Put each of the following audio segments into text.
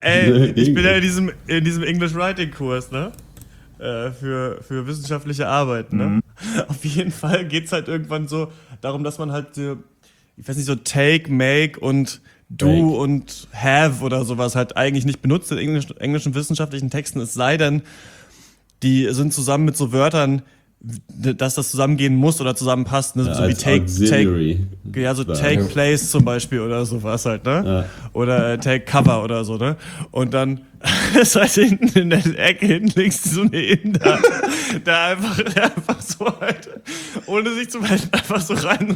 Ey, ich bin ja in diesem English Writing Kurs, ne? Für wissenschaftliche Arbeit, ne? Auf jeden Fall geht's halt irgendwann so darum, dass man halt, ich weiß nicht, so take, make und do Make. und have oder sowas halt eigentlich nicht benutzt in englischen wissenschaftlichen Texten, es sei denn, die sind zusammen mit so Wörtern, dass das zusammengehen muss oder zusammenpasst, ne? Ja, So wie als Auxiliary. take place zum Beispiel oder sowas halt, ne? Ja. Oder take cover oder so, ne? Und dann ist halt hinten in der Ecke, hinten links so eine Inder, der einfach so halt, ohne sich zu melden, einfach so rein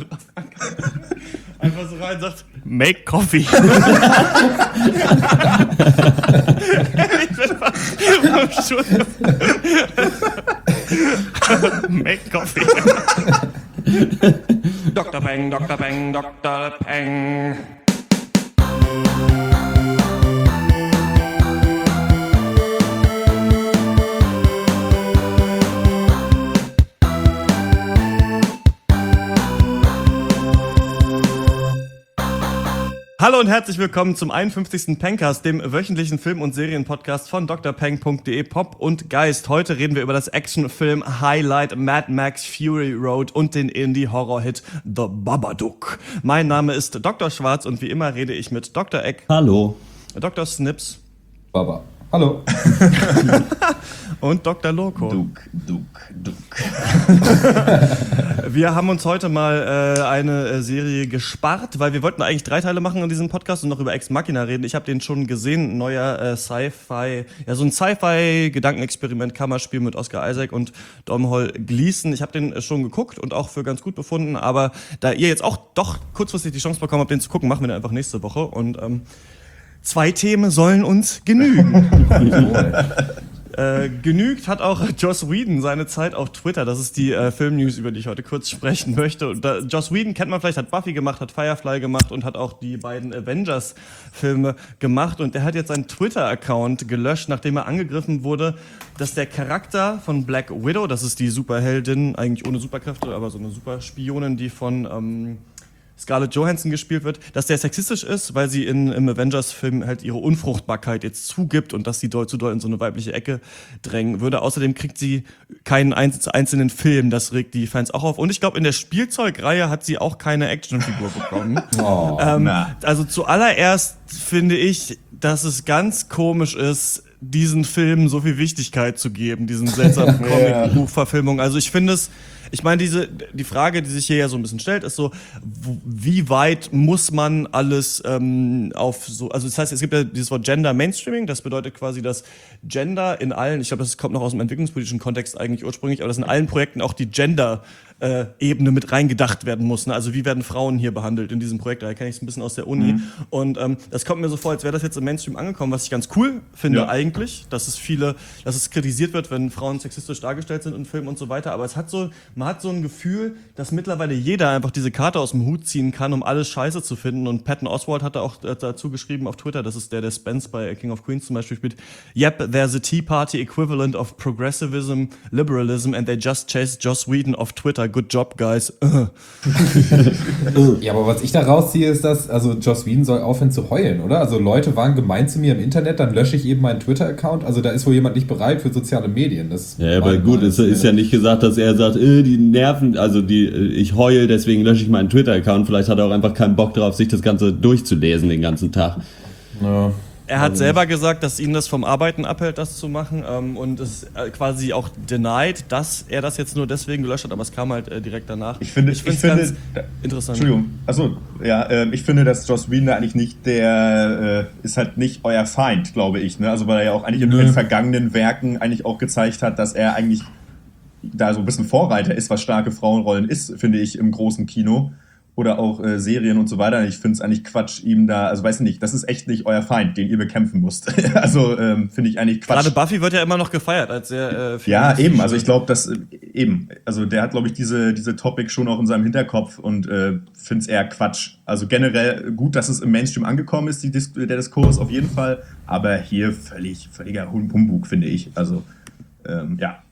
sagt, make coffee. Ich bin fast am Stuhl. Make coffee. Dr. Peng, Dr. Peng, Dr. Peng. Hallo und herzlich willkommen zum 51. Pencast, dem wöchentlichen Film- und Serienpodcast von drpeng.de Pop und Geist. Heute reden wir über das Actionfilm-Highlight Mad Max Fury Road und den Indie-Horror-Hit The Babadook. Mein Name ist Dr. Schwarz und wie immer rede ich mit Dr. Eck, Hallo. Dr. Snips Baba. Hallo. und Dr. Loco. Duck. Wir haben uns heute mal eine Serie gespart, weil wir wollten eigentlich 3 Teile machen in diesem Podcast und noch über Ex Machina reden. Ich habe den schon gesehen, ein neuer Sci-Fi, ja so ein Sci-Fi-Gedankenexperiment, Kammerspiel mit Oscar Isaac und Domhnall Gleeson. Ich habe den schon geguckt und auch für ganz gut befunden, aber da ihr jetzt auch doch kurzfristig die Chance bekommen habt, den zu gucken, machen wir den einfach nächste Woche und 2 Themen sollen uns genügen. Genügt hat auch Joss Whedon seine Zeit auf Twitter. Das ist die Filmnews, über die ich heute kurz sprechen möchte. Und Joss Whedon kennt man vielleicht, hat Buffy gemacht, hat Firefly gemacht und hat auch die beiden Avengers-Filme gemacht. Und der hat jetzt seinen Twitter-Account gelöscht, nachdem er angegriffen wurde, dass der Charakter von Black Widow, das ist die Superheldin, eigentlich ohne Superkräfte, aber so eine Superspionin, die von Scarlett Johansson gespielt wird, dass der sexistisch ist, weil sie im Avengers-Film halt ihre Unfruchtbarkeit jetzt zugibt und dass sie zu doll in so eine weibliche Ecke drängen würde. Außerdem kriegt sie keinen einzelnen Film, das regt die Fans auch auf. Und ich glaube, in der Spielzeugreihe hat sie auch keine Actionfigur bekommen. Also zuallererst finde ich, dass es ganz komisch ist, diesen Filmen so viel Wichtigkeit zu geben, diesen seltsamen Comic-Buchverfilmungen. Also ich finde es, ich meine, die Frage, die sich hier ja so ein bisschen stellt, ist so, wie weit muss man alles auf so, also das heißt, es gibt ja dieses Wort Gender Mainstreaming, das bedeutet quasi, dass Gender in allen, ich glaube, das kommt noch aus dem entwicklungspolitischen Kontext eigentlich ursprünglich, aber dass in allen Projekten auch die Gender Ebene mit reingedacht werden muss. Ne? Also wie werden Frauen hier behandelt in diesem Projekt? Da kenne ich es ein bisschen aus der Uni. Und das kommt mir so vor, als wäre das jetzt im Mainstream angekommen, was ich ganz cool finde eigentlich, dass es kritisiert wird, wenn Frauen sexistisch dargestellt sind in Filmen und so weiter. Aber man hat so ein Gefühl, dass mittlerweile jeder einfach diese Karte aus dem Hut ziehen kann, um alles scheiße zu finden. Und Patton Oswalt hatte auch dazu geschrieben auf Twitter, das ist der Spence bei King of Queens zum Beispiel spielt, Yep, there's a Tea Party equivalent of progressivism, liberalism and they just chased Joss Whedon off Twitter. Good job, guys. Ja, aber was ich da rausziehe, ist, dass also Joss Whedon soll aufhören zu heulen, oder? Also Leute waren gemein zu mir im Internet, dann lösche ich eben meinen Twitter-Account. Also da ist wohl jemand nicht bereit für soziale Medien. Ja, aber gut, es ist ja nicht gesagt, dass er sagt, die nerven, also ich heul, deswegen lösche ich meinen Twitter-Account. Vielleicht hat er auch einfach keinen Bock drauf, sich das Ganze durchzulesen den ganzen Tag. Ja. Er hat selber gesagt, dass ihn das vom Arbeiten abhält, das zu machen und es quasi auch denied, dass er das jetzt nur deswegen gelöscht hat, aber es kam halt direkt danach. Ich finde ganz interessant. Entschuldigung, ich finde, dass Joss Whedon eigentlich nicht ist halt nicht euer Feind, glaube ich, ne? Also weil er ja auch eigentlich in den vergangenen Werken eigentlich auch gezeigt hat, dass er eigentlich da so ein bisschen Vorreiter ist, was starke Frauenrollen ist, finde ich, im großen Kino. Oder auch Serien und so weiter. Ich finde es eigentlich Quatsch, ihm da, also weiß nicht, das ist echt nicht euer Feind, den ihr bekämpfen müsst. Also finde ich eigentlich Quatsch. Gerade Buffy wird ja immer noch gefeiert als sehr ja, eben, also ich glaube, dass also der hat, glaube ich, diese Topic schon auch in seinem Hinterkopf und finde es eher Quatsch. Also generell gut, dass es im Mainstream angekommen ist, der Diskurs auf jeden Fall, aber hier völliger Humbug, finde ich. Also ja.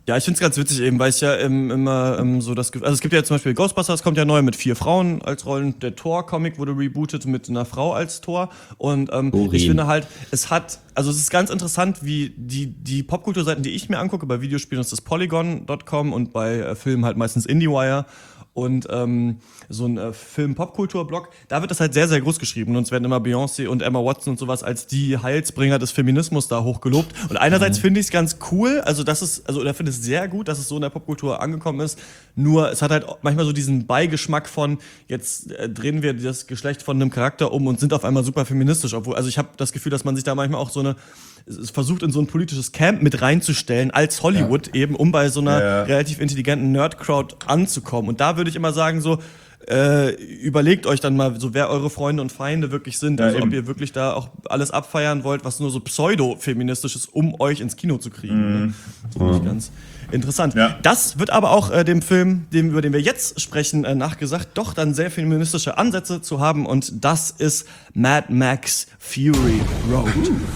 Ja, ich find's ganz witzig eben, weil ich ja immer so das Gefühl, also es gibt ja zum Beispiel Ghostbusters, kommt ja neu mit 4 Frauen als Rollen, der Thor-Comic wurde rebootet mit einer Frau als Thor und ich finde halt, es ist ganz interessant, wie die Popkulturseiten, die ich mir angucke, bei Videospielen ist das Polygon.com und bei Filmen halt meistens IndieWire und so ein Film-Popkultur-Blog, da wird das halt sehr, sehr groß geschrieben und es werden immer Beyoncé und Emma Watson und sowas als die Heilsbringer des Feminismus da hochgelobt und einerseits finde ich es ganz cool, oder finde es sehr gut, dass es so in der Popkultur angekommen ist, nur es hat halt manchmal so diesen Beigeschmack von, jetzt drehen wir das Geschlecht von einem Charakter um und sind auf einmal super feministisch, obwohl, also ich habe das Gefühl, dass man sich da manchmal auch es versucht in so ein politisches Camp mit reinzustellen als Hollywood eben, um bei so einer relativ intelligenten Nerd-Crowd anzukommen. Und da würde ich immer sagen so, überlegt euch dann mal so, wer eure Freunde und Feinde wirklich sind. Also ob ihr wirklich da auch alles abfeiern wollt, was nur so pseudo-feministisch ist, um euch ins Kino zu kriegen. Ne? Das finde ich ganz interessant. Ja. Das wird aber auch dem Film, über den wir jetzt sprechen, nachgesagt, doch dann sehr feministische Ansätze zu haben. Und das ist Mad Max Fury Road.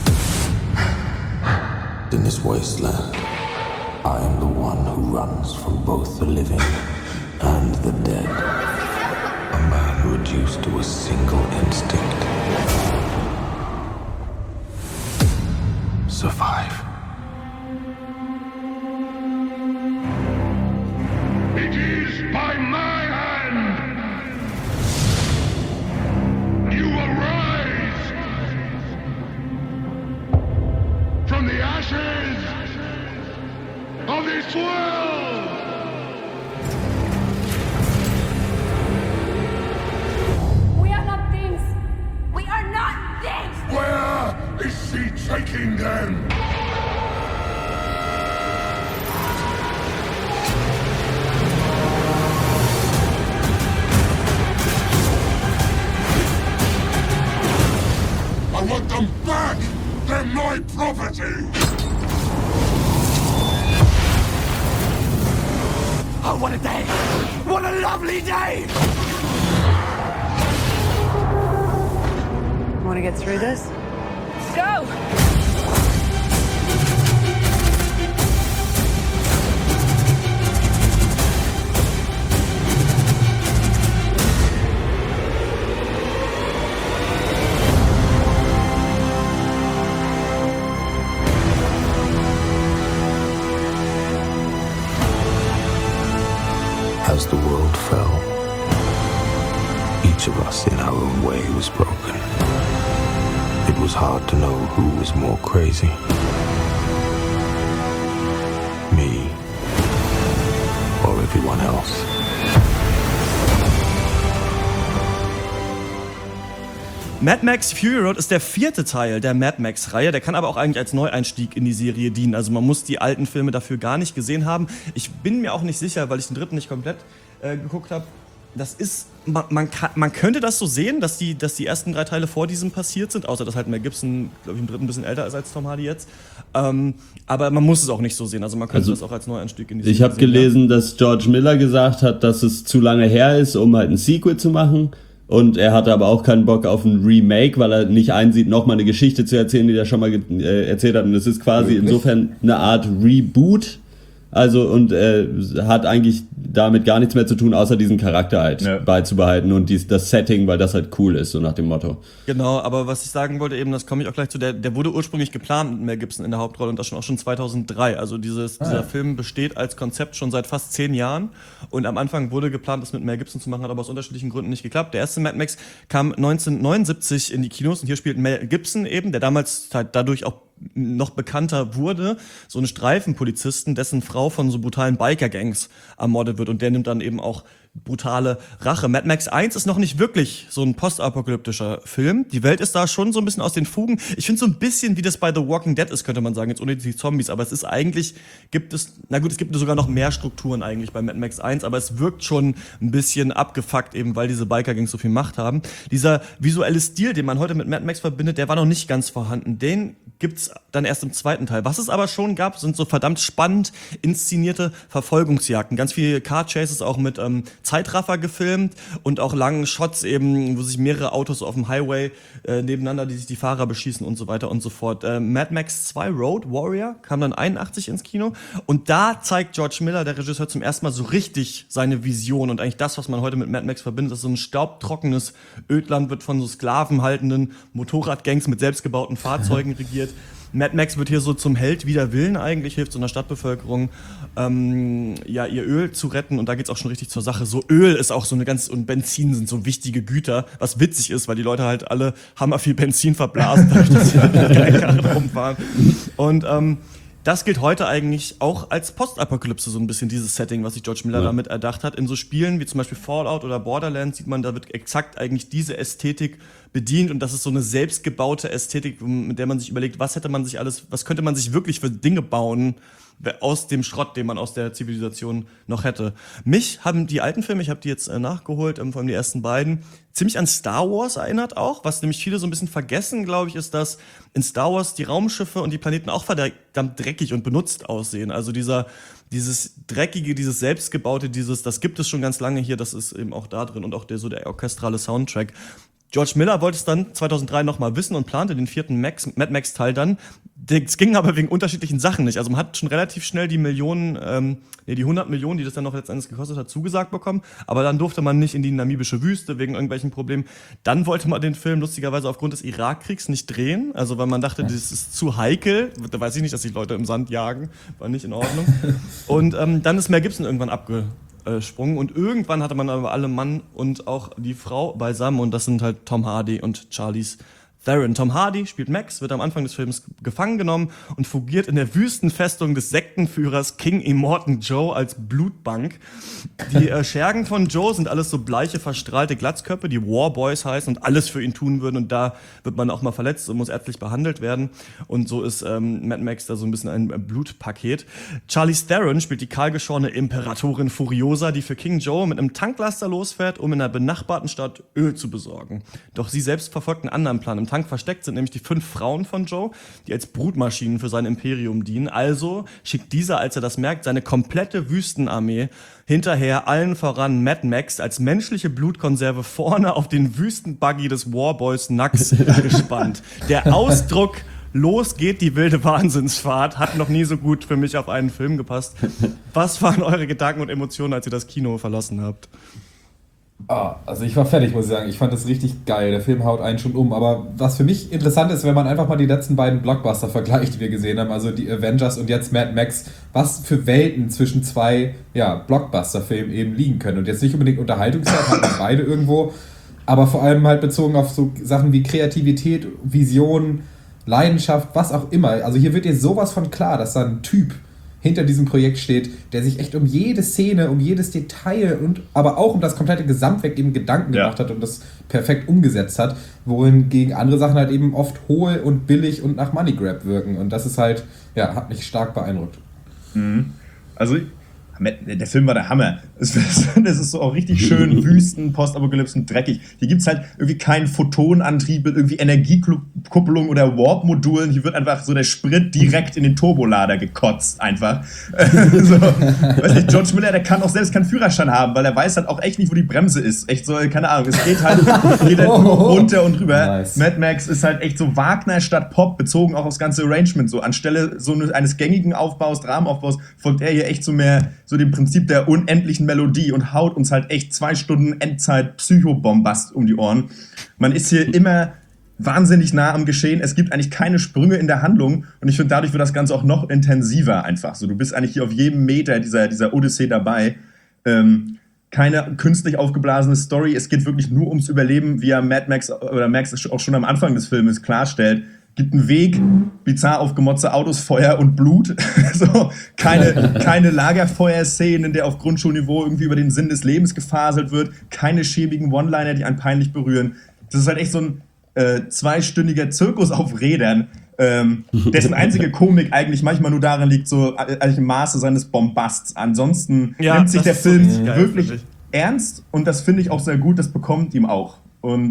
In this wasteland, I am the one who runs from both the living and the dead. A man reduced to a single instinct. Survive. It is by my hand! You will rise from the ashes of this world! We are not things! We are not things! Where is she taking them? I want them back! They're my property! Oh, what a day! What a lovely day! Want to get through this? Go! As the world fell, each of us in our own way was broken. It was hard to know who was more crazy. Me or everyone else. Mad Max Fury Road ist der 4. Teil der Mad Max-Reihe. Der kann aber auch eigentlich als Neueinstieg in die Serie dienen. Also man muss die alten Filme dafür gar nicht gesehen haben. Ich bin mir auch nicht sicher, weil ich den 3. nicht komplett geguckt habe. Das ist, man könnte das so sehen, dass die ersten 3 Teile vor diesem passiert sind, außer dass halt Mel Gibson, glaube ich, im 3. ein bisschen älter ist als Tom Hardy jetzt. Aber man muss es auch nicht so sehen. Also man könnte das auch als Neueinstieg in die Serie Ich habe gelesen, dass George Miller gesagt hat, dass es zu lange her ist, um halt ein Sequel zu machen. Und er hatte aber auch keinen Bock auf ein Remake, weil er nicht einsieht, nochmal eine Geschichte zu erzählen, die er schon mal erzählt hat. Und es ist quasi insofern eine Art Reboot. Also, und hat eigentlich damit gar nichts mehr zu tun, außer diesen Charakter halt beizubehalten und das Setting, weil das halt cool ist, so nach dem Motto. Genau, aber was ich sagen wollte eben, das komme ich auch gleich zu, der wurde ursprünglich geplant mit Mel Gibson in der Hauptrolle und das auch schon 2003. Also dieser Film besteht als Konzept schon seit fast 10 Jahren und am Anfang wurde geplant, das mit Mel Gibson zu machen, hat aber aus unterschiedlichen Gründen nicht geklappt. Der erste Mad Max kam 1979 in die Kinos und hier spielt Mel Gibson eben, der damals halt dadurch auch noch bekannter wurde, so einen Streifenpolizisten, dessen Frau von so brutalen Biker-Gangs ermordet wird und der nimmt dann eben auch brutale Rache. Mad Max 1 ist noch nicht wirklich so ein postapokalyptischer Film. Die Welt ist da schon so ein bisschen aus den Fugen. Ich finde so ein bisschen, wie das bei The Walking Dead ist, könnte man sagen, jetzt ohne die Zombies, aber es ist eigentlich, es gibt sogar noch mehr Strukturen eigentlich bei Mad Max 1, aber es wirkt schon ein bisschen abgefuckt, eben weil diese Biker-Gangs so viel Macht haben. Dieser visuelle Stil, den man heute mit Mad Max verbindet, der war noch nicht ganz vorhanden. Den gibt's dann erst im 2. Teil. Was es aber schon gab, sind so verdammt spannend inszenierte Verfolgungsjagden. Ganz viele Car-Chases auch mit Zeitraffer gefilmt und auch langen Shots eben, wo sich mehrere Autos auf dem Highway nebeneinander, die sich die Fahrer beschießen und so weiter und so fort. Mad Max 2 Road Warrior kam dann 81 ins Kino und da zeigt George Miller, der Regisseur, zum ersten Mal so richtig seine Vision und eigentlich das, was man heute mit Mad Max verbindet, dass so ein staubtrockenes Ödland wird von so sklavenhaltenden Motorradgangs mit selbstgebauten Fahrzeugen regiert. Mad Max wird hier so zum Held wider Willen eigentlich, hilft so einer Stadtbevölkerung, ihr Öl zu retten und da geht's auch schon richtig zur Sache. So Öl ist auch so eine und Benzin sind so wichtige Güter, was witzig ist, weil die Leute halt alle hammer viel Benzin verblasen, dadurch, dass sie halt Karren rumfahren. Und das gilt heute eigentlich auch als Postapokalypse, so ein bisschen dieses Setting, was sich George Miller damit erdacht hat. In so Spielen wie zum Beispiel Fallout oder Borderlands sieht man, da wird exakt eigentlich diese Ästhetik bedient und das ist so eine selbstgebaute Ästhetik, mit der man sich überlegt, was könnte man sich wirklich für Dinge bauen aus dem Schrott, den man aus der Zivilisation noch hätte. Mich haben die alten Filme, ich habe die jetzt nachgeholt, vor allem die ersten beiden, ziemlich an Star Wars erinnert auch, was nämlich viele so ein bisschen vergessen, glaube ich, ist, dass in Star Wars die Raumschiffe und die Planeten auch verdammt dreckig und benutzt aussehen. Also dieses dreckige, dieses selbstgebaute, das gibt es schon ganz lange hier, das ist eben auch da drin und auch der orchestrale Soundtrack. George Miller wollte es dann 2003 nochmal wissen und plante den 4. Mad Max Teil dann. Es ging aber wegen unterschiedlichen Sachen nicht. Also man hat schon relativ schnell die 100 Millionen, die das dann noch letztendlich gekostet hat, zugesagt bekommen. Aber dann durfte man nicht in die namibische Wüste wegen irgendwelchen Problemen. Dann wollte man den Film lustigerweise aufgrund des Irakkriegs nicht drehen. Also weil man dachte, das ist zu heikel. Da weiß ich nicht, dass die Leute im Sand jagen. War nicht in Ordnung. Und dann ist Mel Gibson irgendwann abgesprungen und irgendwann hatte man aber alle Mann und auch die Frau beisammen und das sind halt Tom Hardy und Charlize Theron. Tom Hardy spielt Max, wird am Anfang des Films gefangen genommen und fungiert in der Wüstenfestung des Sektenführers King Immortan Joe als Blutbank. Die Schergen von Joe sind alles so bleiche, verstrahlte Glatzköpfe, die Warboys heißen und alles für ihn tun würden und da wird man auch mal verletzt und muss ärztlich behandelt werden und so ist Mad Max da so ein bisschen ein Blutpaket. Charlize Theron spielt die kahlgeschorene Imperatorin Furiosa, die für King Joe mit einem Tanklaster losfährt, um in einer benachbarten Stadt Öl zu besorgen. Doch sie selbst verfolgt einen anderen Plan. Im Tank versteckt sind nämlich die 5 Frauen von Joe, die als Brutmaschinen für sein Imperium dienen. Also schickt dieser, als er das merkt, seine komplette Wüstenarmee hinterher, allen voran Mad Max, als menschliche Blutkonserve vorne auf den Wüstenbuggy des Warboys Nux gespannt. Der Ausdruck "Los geht die wilde Wahnsinnsfahrt" hat noch nie so gut für mich auf einen Film gepasst. Was waren eure Gedanken und Emotionen, als ihr das Kino verlassen habt? Also ich war fertig, muss ich sagen. Ich fand das richtig geil. Der Film haut einen schon um. Aber was für mich interessant ist, wenn man einfach mal die letzten beiden Blockbuster vergleicht, die wir gesehen haben, also die Avengers und jetzt Mad Max, was für Welten zwischen zwei Blockbuster-Filmen eben liegen können. Und jetzt nicht unbedingt Unterhaltungszeit, hatten beide irgendwo, aber vor allem halt bezogen auf so Sachen wie Kreativität, Vision, Leidenschaft, was auch immer. Also hier wird dir sowas von klar, dass da ein Typ hinter diesem Projekt steht, der sich echt um jede Szene, um jedes Detail und aber auch um das komplette Gesamtwerk eben Gedanken gemacht hat und das perfekt umgesetzt hat, wohingegen andere Sachen halt eben oft hohl und billig und nach Money Grab wirken und das ist halt, hat mich stark beeindruckt. Also der Film war der Hammer. Es ist so auch richtig schön Wüsten, Postapokalypsen, dreckig. Hier gibt es halt irgendwie keinen Photonantrieb mit irgendwie Energiekupplung oder Warp-Modulen. Hier wird einfach so der Sprit direkt in den Turbolader gekotzt einfach. Weiß nicht, George Miller, der kann auch selbst keinen Führerschein haben, weil er weiß halt auch echt nicht, wo die Bremse ist. Echt so, keine Ahnung, es geht halt jeder runter und rüber. Nice. Mad Max ist halt echt so Wagner statt Pop, bezogen auch aufs ganze Arrangement. So anstelle so eines gängigen Aufbaus, Dramenaufbaus, folgt er hier echt so mehr so dem Prinzip der unendlichen Melodie und haut uns halt echt 2 Stunden Endzeit-Psychobombast um die Ohren. Man ist hier immer wahnsinnig nah am Geschehen. Es gibt eigentlich keine Sprünge in der Handlung und ich finde, dadurch wird das Ganze auch noch intensiver einfach. So, du bist eigentlich hier auf jedem Meter dieser Odyssee dabei. Keine künstlich aufgeblasene Story. Es geht wirklich nur ums Überleben, wie Mad Max oder Max auch schon am Anfang des Filmes klarstellt. Gibt einen Weg, bizarr aufgemotzte Autos, Feuer und Blut. So, keine Lagerfeuerszenen, in der auf Grundschulniveau irgendwie über den Sinn des Lebens gefaselt wird. Keine schäbigen One-Liner, die einen peinlich berühren. Das ist halt echt so ein 2-stündiger Zirkus auf Rädern, dessen einzige Komik eigentlich manchmal nur darin liegt, so im Maße seines Bombasts. Ansonsten nimmt sich der Film wirklich ernst und das finde ich auch sehr gut, das bekommt ihm auch. Und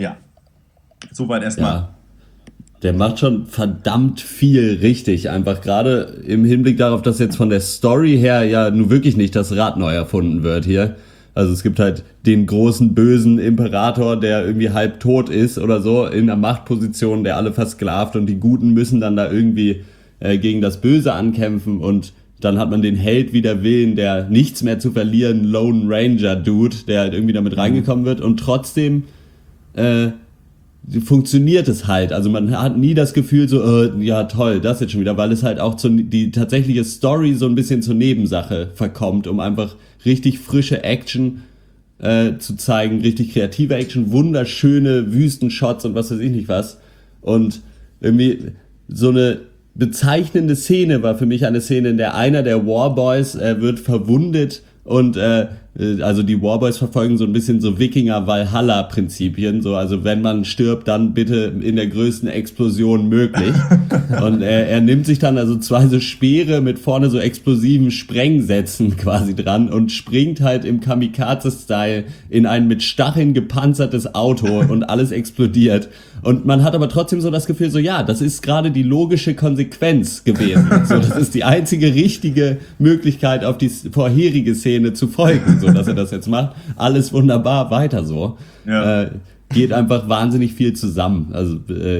soweit erstmal. Ja. Der macht schon verdammt viel richtig, einfach gerade im Hinblick darauf, dass jetzt von der Story her ja nun wirklich nicht das Rad neu erfunden wird hier. Also es gibt halt den großen bösen Imperator, der irgendwie halb tot ist oder so, in einer Machtposition, der alle versklavt, und die Guten müssen dann da irgendwie gegen das Böse ankämpfen, und dann hat man den Held wider Willen, der nichts mehr zu verlieren, Lone Ranger Dude, der halt irgendwie damit reingekommen wird, und trotzdem funktioniert es halt. Also man hat nie das Gefühl so, ja toll, das jetzt schon wieder, weil es halt auch die tatsächliche Story so ein bisschen zur Nebensache verkommt, um einfach richtig frische Action zu zeigen, richtig kreative Action, wunderschöne Wüstenshots und was weiß ich nicht was. Und irgendwie so eine bezeichnende Szene war für mich eine Szene, in der einer der Warboys wird verwundet, und also die Warboys verfolgen so ein bisschen so Wikinger-Valhalla-Prinzipien, so, also wenn man stirbt, dann bitte in der größten Explosion möglich. Und er nimmt sich dann also 2 so Speere mit vorne so explosiven Sprengsätzen quasi dran und springt halt im Kamikaze-Style in ein mit Stacheln gepanzertes Auto, und alles explodiert. Und man hat aber trotzdem so das Gefühl, so ja, das ist gerade die logische Konsequenz gewesen. So, das ist die einzige richtige Möglichkeit, auf die vorherige Szene zu folgen, so dass er das jetzt macht. Alles wunderbar, weiter so. Ja. Geht einfach wahnsinnig viel zusammen. Also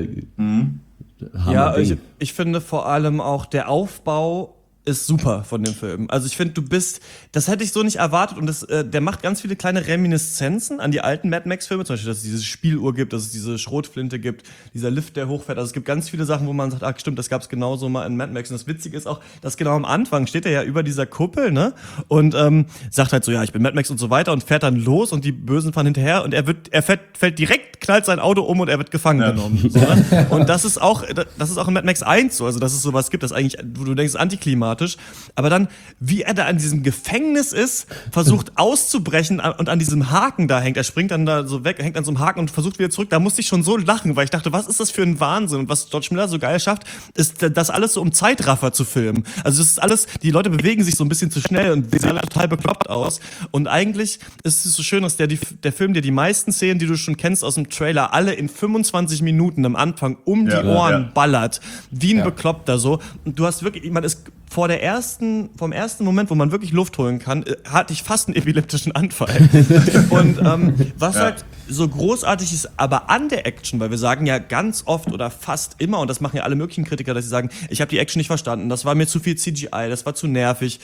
Ja, ich finde vor allem auch der Aufbau ist super von dem Film. Also ich finde, das hätte ich so nicht erwartet, und der macht ganz viele kleine Reminiszenzen an die alten Mad Max-Filme, zum Beispiel, dass es diese Spieluhr gibt, dass es diese Schrotflinte gibt, dieser Lift, der hochfährt. Also es gibt ganz viele Sachen, wo man sagt, ach stimmt, das gab es genauso mal in Mad Max. Und das Witzige ist auch, dass genau am Anfang steht er ja über dieser Kuppel, ne, und sagt halt so, ja, ich bin Mad Max und so weiter, und fährt dann los, und die Bösen fahren hinterher, und fällt direkt, knallt sein Auto um, und er wird gefangen genommen. So, ne? Und das ist auch in Mad Max 1 so, also dass es sowas gibt, das eigentlich, wo du denkst, antiklimatisch. Aber dann, wie er da an diesem Gefängnis ist, versucht auszubrechen und an diesem Haken da hängt. Er springt dann da so weg, hängt an so einem Haken und versucht wieder zurück. Da musste ich schon so lachen, weil ich dachte, was ist das für ein Wahnsinn? Und was George Miller so geil schafft, ist das alles so um Zeitraffer zu filmen. Also das ist alles, die Leute bewegen sich so ein bisschen zu schnell und sehen alle total bekloppt aus. Und eigentlich ist es so schön, dass der Film dir die meisten Szenen, die du schon kennst aus dem Trailer, alle in 25 Minuten am Anfang um die Ohren ballert. Wie ein Bekloppter so. Und du hast wirklich, man ist vom ersten Moment, wo man wirklich Luft holen kann, hatte ich fast einen epileptischen Anfall. Und was halt so großartig ist, aber an der Action, weil wir sagen ja ganz oft oder fast immer, und das machen ja alle möglichen Kritiker, dass sie sagen, ich habe die Action nicht verstanden, das war mir zu viel CGI, das war zu nervig.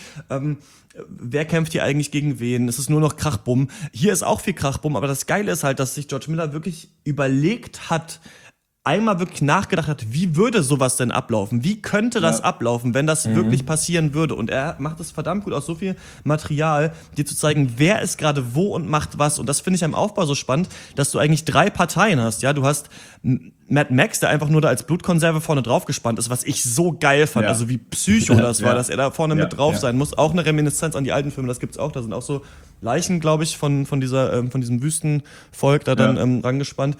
Wer kämpft hier eigentlich gegen wen? Es ist nur noch Krachbumm. Hier ist auch viel Krachbumm, aber das Geile ist halt, dass sich George Miller wirklich überlegt hat, einmal wirklich nachgedacht hat, wie würde sowas denn ablaufen? Wie könnte das ablaufen, wenn das wirklich passieren würde? Und er macht es verdammt gut aus so viel Material, dir zu zeigen, wer ist gerade wo und macht was. Und das finde ich am Aufbau so spannend, dass du eigentlich 3 Parteien hast. Ja, du hast Mad Max, der einfach nur da als Blutkonserve vorne drauf gespannt ist, was ich so geil fand. Also wie Psycho das war, dass er da vorne mit drauf sein muss. Auch eine Reminiszenz an die alten Filme, das gibt's auch. Da sind auch so Leichen, glaube ich, von diesem Wüstenvolk da dann rangespannt.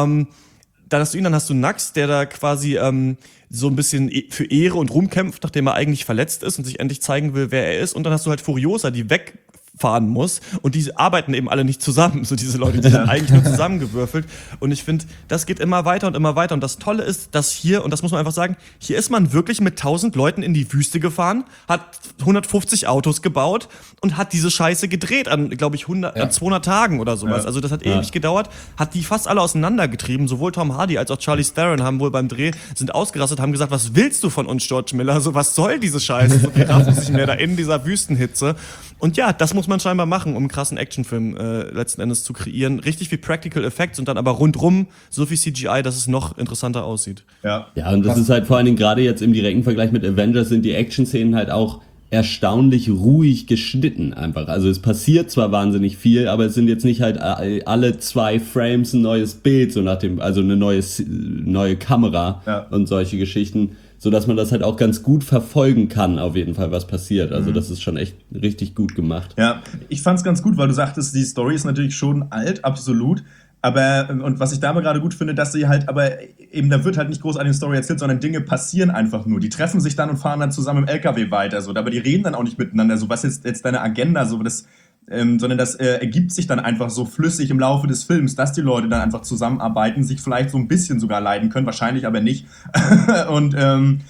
Dann hast du Nax, der da quasi so ein bisschen für Ehre und Ruhm kämpft, nachdem er eigentlich verletzt ist und sich endlich zeigen will, wer er ist. Und dann hast du halt Furiosa, die wegfahren muss. Und die arbeiten eben alle nicht zusammen, so diese Leute, die sind eigentlich nur zusammengewürfelt. Und ich finde, das geht immer weiter und immer weiter. Und das Tolle ist, dass hier, und das muss man einfach sagen, hier ist man wirklich mit 1000 Leuten in die Wüste gefahren, hat 150 Autos gebaut und hat diese Scheiße gedreht an, glaube ich, 200 Tagen oder sowas. Also das hat ewig gedauert, hat die fast alle auseinandergetrieben. Sowohl Tom Hardy als auch Charlize Theron haben wohl beim Dreh, sind ausgerastet, haben gesagt, was willst du von uns, George Miller? So, was soll diese Scheiße? So, wir raffen sich mehr da in dieser Wüstenhitze. Und ja, das muss man scheinbar machen, um einen krassen Actionfilm letzten Endes zu kreieren. Richtig viel Practical Effects und dann aber rundrum so viel CGI, dass es noch interessanter aussieht. Ja, und das ist halt vor allen Dingen gerade jetzt im direkten Vergleich mit Avengers sind die Action-Szenen halt auch erstaunlich ruhig geschnitten einfach. Also es passiert zwar wahnsinnig viel, aber es sind jetzt nicht halt alle 2 Frames ein neues Bild, so nach dem, also eine neue Kamera und solche Geschichten, so dass man das halt auch ganz gut verfolgen kann, auf jeden Fall, was passiert. Also das ist schon echt richtig gut gemacht. Ja, ich fand's ganz gut, weil du sagtest, die Story ist natürlich schon alt, absolut. Aber, und was ich da aber gerade gut finde, dass sie halt, aber eben, da wird halt nicht großartig eine Story erzählt, sondern Dinge passieren einfach nur. Die treffen sich dann und fahren dann zusammen im LKW weiter, so. Aber die reden dann auch nicht miteinander, so, was ist jetzt deine Agenda, so, das, sondern das ergibt sich dann einfach so flüssig im Laufe des Films, dass die Leute dann einfach zusammenarbeiten, sich vielleicht so ein bisschen sogar leiden können, wahrscheinlich aber nicht. Und,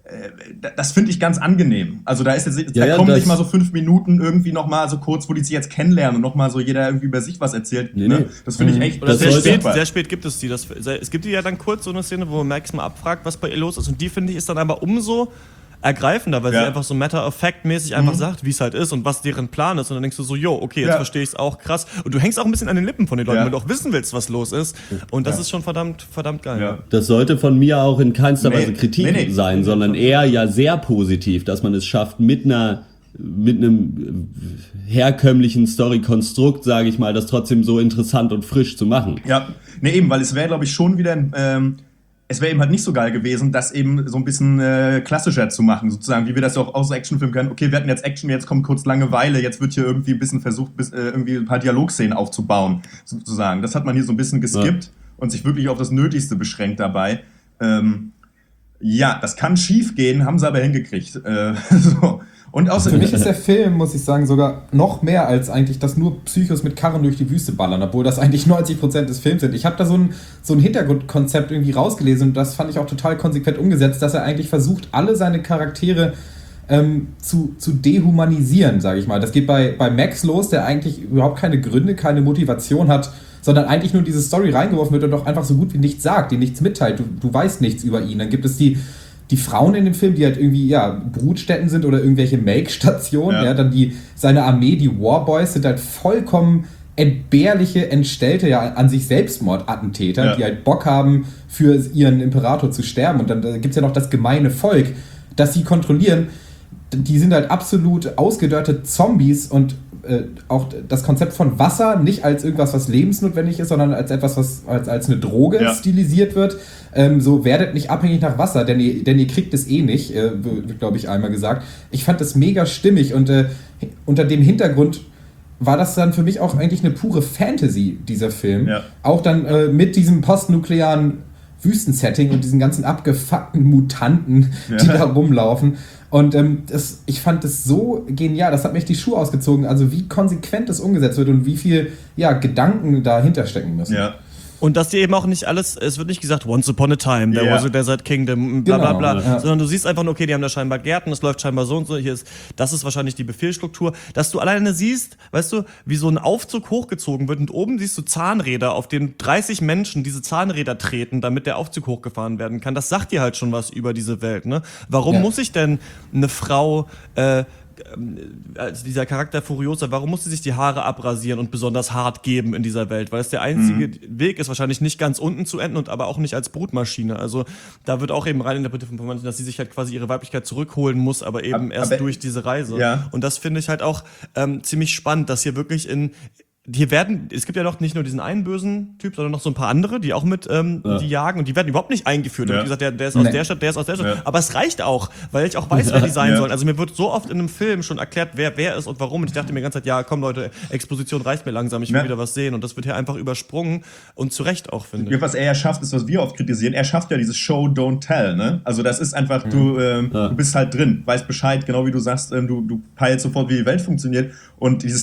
das finde ich ganz angenehm. Also da ist jetzt, Ja, kommen das- nicht mal so 5 Minuten irgendwie noch mal so kurz, wo die sich jetzt kennenlernen und noch mal so jeder irgendwie über sich was erzählt. Nee, ne? nee. Das finde ich echt. Oder Das sehr sollte- spät, super. sehr spät gibt es die. Es gibt die ja dann kurz so eine Szene, wo Max mal abfragt, was bei ihr los ist. Und die, finde ich, ist dann aber umso ergreifender, weil sie Ja. einfach so matter-of-fact-mäßig einfach sagt, wie es halt ist und was deren Plan ist. Und dann denkst du so, jo, okay, jetzt Ja. verstehe ich es auch, krass. Und du hängst auch ein bisschen an den Lippen von den Leuten, Ja. weil du auch wissen willst, was los ist. Und das ist schon verdammt geil. Ja. Das sollte von mir auch in keinster Nee, Weise Kritik nee. sein, sondern eher ja sehr positiv, dass man es schafft, mit einem herkömmlichen Story-Konstrukt, sage ich mal, das trotzdem so interessant und frisch zu machen. Ja, nee, eben, weil es wäre, glaube ich, schon wieder es wäre eben halt nicht so geil gewesen, das eben so ein bisschen klassischer zu machen, sozusagen, wie wir das auch aus Actionfilmen können. Okay, wir hatten jetzt Action, jetzt kommt kurz Langeweile, jetzt wird hier irgendwie ein bisschen versucht, irgendwie ein paar Dialogszenen aufzubauen, sozusagen. Das hat man hier so ein bisschen geskippt und sich wirklich auf das Nötigste beschränkt dabei. Ja, das kann schief gehen, haben sie aber hingekriegt. So. Und Für mich ist der Film, muss ich sagen, sogar noch mehr als eigentlich, dass nur Psychos mit Karren durch die Wüste ballern, obwohl das eigentlich 90% des Films sind. Ich habe da so ein Hintergrundkonzept irgendwie rausgelesen und das fand ich auch total konsequent umgesetzt, dass er eigentlich versucht, alle seine Charaktere zu dehumanisieren, sage ich mal. Das geht bei Max los, der eigentlich überhaupt keine Gründe, keine Motivation hat, sondern eigentlich nur diese Story reingeworfen wird und doch einfach so gut wie nichts sagt, die nichts mitteilt. Du weißt nichts über ihn. Dann gibt es die Frauen in dem Film, die halt irgendwie, Brutstätten sind oder irgendwelche Make-Stationen, dann seine Armee, die Warboys, sind halt vollkommen entbehrliche, entstellte, an sich Selbstmordattentäter, die halt Bock haben, für ihren Imperator zu sterben. Und dann gibt es ja noch das gemeine Volk, das sie kontrollieren. Die sind halt absolut ausgedörrte Zombies und auch das Konzept von Wasser nicht als irgendwas, was lebensnotwendig ist, sondern als etwas, was als eine Droge stilisiert wird. So, werdet nicht abhängig nach Wasser, denn ihr kriegt es eh nicht, wird, glaube ich, einmal gesagt. Ich fand das mega stimmig und unter dem Hintergrund war das dann für mich auch eigentlich eine pure Fantasy, dieser Film. Ja. Auch dann mit diesem postnuklearen Wüstensetting und diesen ganzen abgefuckten Mutanten, die da rumlaufen. Und ich fand das so genial, das hat mich die Schuhe ausgezogen, also wie konsequent das umgesetzt wird und wie viel Gedanken dahinter stecken müssen. Ja. Und dass dir eben auch nicht alles, es wird nicht gesagt, once upon a time, there was a desert kingdom, bla bla bla, sondern du siehst einfach nur, okay, die haben da scheinbar Gärten, es läuft scheinbar so und so, das ist wahrscheinlich die Befehlsstruktur, dass du alleine siehst, weißt du, wie so ein Aufzug hochgezogen wird und oben siehst du Zahnräder, auf denen 30 Menschen diese Zahnräder treten, damit der Aufzug hochgefahren werden kann. Das sagt dir halt schon was über diese Welt, ne? Warum muss ich denn eine Frau, also dieser Charakter Furiosa, warum muss sie sich die Haare abrasieren und besonders hart geben in dieser Welt? Weil es der einzige Weg ist, wahrscheinlich nicht ganz unten zu enden und aber auch nicht als Brutmaschine. Also da wird auch eben rein interpretiert von manchen, dass sie sich halt quasi ihre Weiblichkeit zurückholen muss, aber eben erst durch diese Reise. Ja. Und das finde ich halt auch ziemlich spannend, dass hier wirklich es gibt ja noch nicht nur diesen einen bösen Typ, sondern noch so ein paar andere, die auch mit die jagen und die werden überhaupt nicht eingeführt. Da wird gesagt, der ist aus der Stadt, der ist aus der Stadt. Ja. Aber es reicht auch, weil ich auch weiß, wer die sein sollen. Also mir wird so oft in einem Film schon erklärt, wer ist und warum. Und ich dachte mir die ganze Zeit, ja komm Leute, Exposition reicht mir langsam, ich will wieder was sehen. Und das wird hier einfach übersprungen und zu Recht auch, finde ich. Was er ja schafft, ist, was wir oft kritisieren. Er schafft ja dieses Show, don't tell, ne? Also das ist einfach, du bist halt drin, weißt Bescheid, genau wie du sagst, du peilst sofort, wie die Welt funktioniert. Und dieses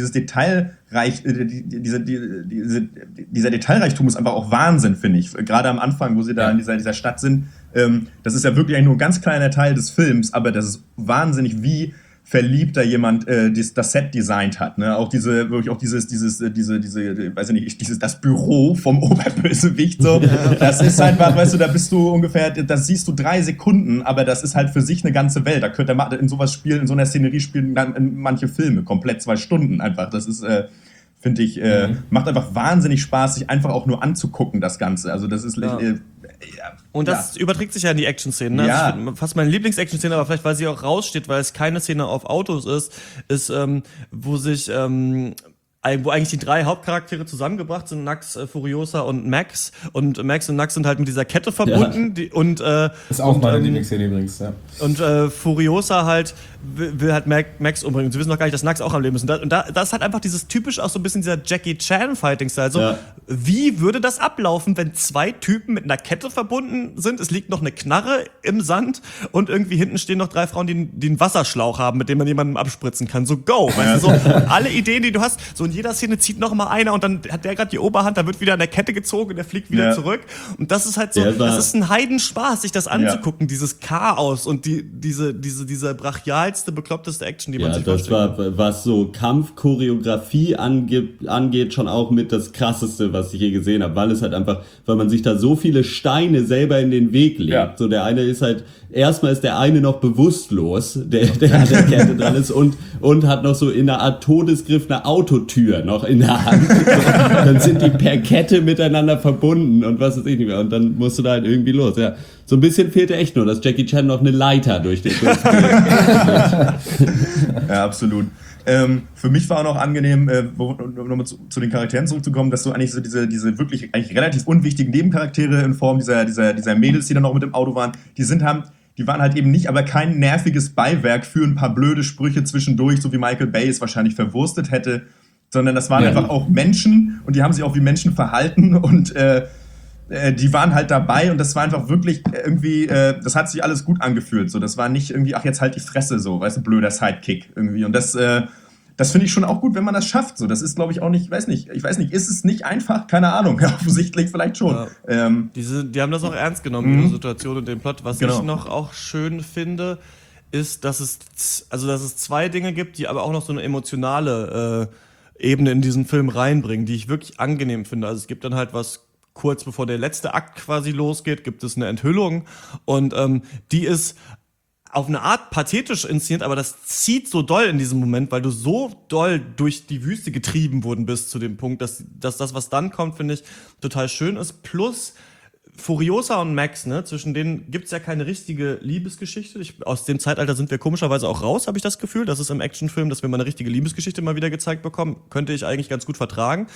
dieser Detailreichtum ist einfach auch Wahnsinn, finde ich. Gerade am Anfang, wo sie da in dieser Stadt sind, das ist ja wirklich nur ein ganz kleiner Teil des Films, aber das ist wahnsinnig, wie verliebt da jemand das Set designt hat, ne? Auch dieses, weiß ich nicht, das Büro vom Oberbösewicht, so. Das ist einfach, weißt du, da bist du ungefähr, das siehst du 3 Sekunden, aber das ist halt für sich eine ganze Welt. Da könnte er in so einer Szenerie spielen dann manche Filme, komplett 2 Stunden einfach. Das ist, finde ich, macht einfach wahnsinnig Spaß, sich einfach auch nur anzugucken, das Ganze. Also das ist, und das überträgt sich ja in die Action-Szenen. Ne? Ja. Also fast meine Lieblings-Action-Szene, aber vielleicht, weil sie auch raussteht, weil es keine Szene auf Autos ist, wo eigentlich die 3 Hauptcharaktere zusammengebracht sind, Nax, Furiosa und Max. Und Max und Nax sind halt mit dieser Kette verbunden. Ist auch meine Lieblingsszene übrigens, ja. Und Furiosa halt will halt Max umbringen. Sie wissen noch gar nicht, dass Nax auch am Leben ist. Und da ist halt einfach dieses typisch auch so ein bisschen dieser Jackie Chan Fighting-Style. So, wie würde das ablaufen, wenn 2 Typen mit einer Kette verbunden sind? Es liegt noch eine Knarre im Sand und irgendwie hinten stehen noch 3 Frauen, die einen Wasserschlauch haben, mit dem man jemanden abspritzen kann. So, go! Weißt du, so, und alle Ideen, die du hast. So, und jeder Szene zieht noch mal einer und dann hat der gerade die Oberhand, da wird wieder an der Kette gezogen und der fliegt wieder zurück. Und das ist halt so, das ist ein Heidenspaß, sich das anzugucken, dieses Chaos und diese brachialste, bekloppteste Action, die man sich vorstellt. Ja, das war, was so Kampfchoreografie angeht, schon auch mit das Krasseste, was ich je gesehen habe, weil man sich da so viele Steine selber in den Weg legt. Ja. So, der eine ist halt, erstmal ist der eine noch bewusstlos, der an der Kette dran ist und hat noch so in einer Art Todesgriff eine Autotür noch in der Hand. Dann sind die per Kette miteinander verbunden und was weiß ich nicht mehr. Und dann musst du da halt irgendwie los. Ja, so ein bisschen fehlte echt nur, dass Jackie Chan noch eine Leiter durch den Luft geht. Ja, absolut. Für mich war auch noch angenehm, um nochmal zu den Charakteren zurückzukommen, dass so eigentlich so diese wirklich eigentlich relativ unwichtigen Nebencharaktere in Form dieser Mädels, die dann noch mit im Auto waren, die waren halt eben nicht, aber kein nerviges Beiwerk für ein paar blöde Sprüche zwischendurch, so wie Michael Bay es wahrscheinlich verwurstet hätte, sondern das waren einfach auch Menschen und die haben sich auch wie Menschen verhalten und die waren halt dabei und das war einfach wirklich irgendwie, das hat sich alles gut angefühlt, so, das war nicht irgendwie, ach jetzt halt die Fresse, so, weißt du, blöder Sidekick irgendwie und das finde ich schon auch gut, wenn man das schafft. So, das ist, glaube ich, auch nicht, ich weiß nicht, ist es nicht einfach? Keine Ahnung, offensichtlich vielleicht schon. Ja. Die haben das auch ernst genommen, die Situation und den Plot. Was ich noch auch schön finde, ist, dass es zwei Dinge gibt, die aber auch noch so eine emotionale Ebene in diesen Film reinbringen, die ich wirklich angenehm finde. Also es gibt dann halt was, kurz bevor der letzte Akt quasi losgeht, gibt es eine Enthüllung und die ist auf eine Art pathetisch inszeniert, aber das zieht so doll in diesem Moment, weil du so doll durch die Wüste getrieben worden bist zu dem Punkt, dass das, was dann kommt, finde ich, total schön ist. Plus Furiosa und Max, ne, zwischen denen gibt's ja keine richtige Liebesgeschichte. Aus dem Zeitalter sind wir komischerweise auch raus, habe ich das Gefühl. Das ist im Actionfilm, dass wir mal eine richtige Liebesgeschichte mal wieder gezeigt bekommen. Könnte ich eigentlich ganz gut vertragen.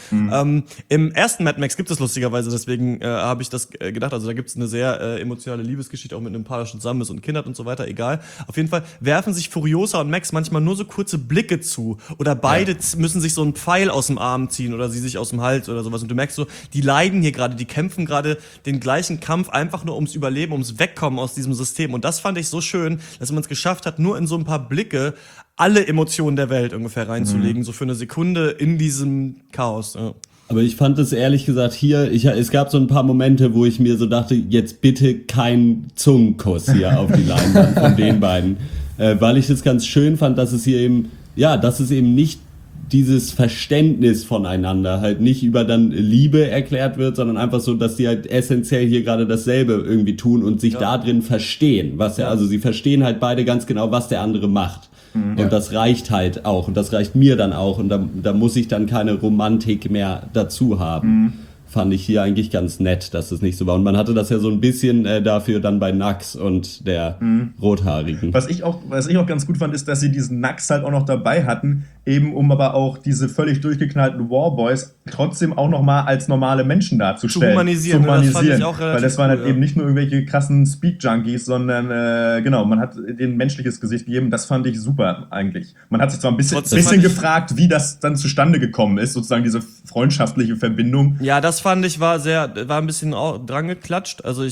Im ersten Mad Max gibt es lustigerweise, deswegen habe ich das gedacht, also da gibt's eine sehr emotionale Liebesgeschichte, auch mit einem Paar, das schon zusammen ist und Kindern und so weiter, egal. Auf jeden Fall werfen sich Furiosa und Max manchmal nur so kurze Blicke zu oder beide müssen sich so einen Pfeil aus dem Arm ziehen oder sie sich aus dem Hals oder sowas und du merkst so, die leiden hier gerade, die kämpfen gerade den gleichen Kampf einfach nur ums Überleben, ums Wegkommen aus diesem System. Und das fand ich so schön, dass man es geschafft hat, nur in so ein paar Blicke alle Emotionen der Welt ungefähr reinzulegen, so für eine Sekunde in diesem Chaos. Ja. Aber ich fand es ehrlich gesagt es gab so ein paar Momente, wo ich mir so dachte, jetzt bitte kein Zungenkuss hier auf die Leinwand von den beiden. Weil ich das ganz schön fand, dass es eben nicht dieses Verständnis voneinander halt nicht über dann Liebe erklärt wird, sondern einfach so, dass die halt essentiell hier gerade dasselbe irgendwie tun und sich da drin verstehen. Also sie verstehen halt beide ganz genau, was der andere macht. Und das reicht halt auch und das reicht mir dann auch und da muss ich dann keine Romantik mehr dazu haben. Fand ich hier eigentlich ganz nett, dass es nicht so war. Und man hatte das ja so ein bisschen dafür dann bei Nax und der Rothaarigen. Was ich auch ganz gut fand, ist, dass sie diesen Nax halt auch noch dabei hatten, eben um aber auch diese völlig durchgeknallten Warboys trotzdem auch noch mal als normale Menschen darzustellen. Zu humanisieren. Das fand ich auch relativ weil das waren halt eben nicht nur irgendwelche krassen Speed-Junkies, sondern man hat denen ein menschliches Gesicht gegeben. Das fand ich super eigentlich. Man hat sich zwar ein bisschen gefragt, wie das dann zustande gekommen ist, sozusagen diese freundschaftliche Verbindung. Ja, das fand ich war ein bisschen dran geklatscht. Also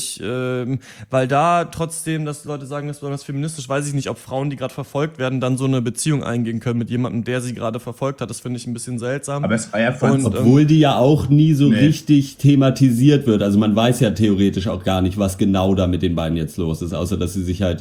weil da trotzdem, dass Leute sagen, das ist besonders feministisch, weiß ich nicht, ob Frauen, die gerade verfolgt werden, dann so eine Beziehung eingehen können mit jemandem, der sie gerade verfolgt hat. Das finde ich ein bisschen seltsam. Aber es war ja obwohl die ja auch nie so richtig thematisiert wird. Also man weiß ja theoretisch auch gar nicht, was genau da mit den beiden jetzt los ist, außer dass sie sich halt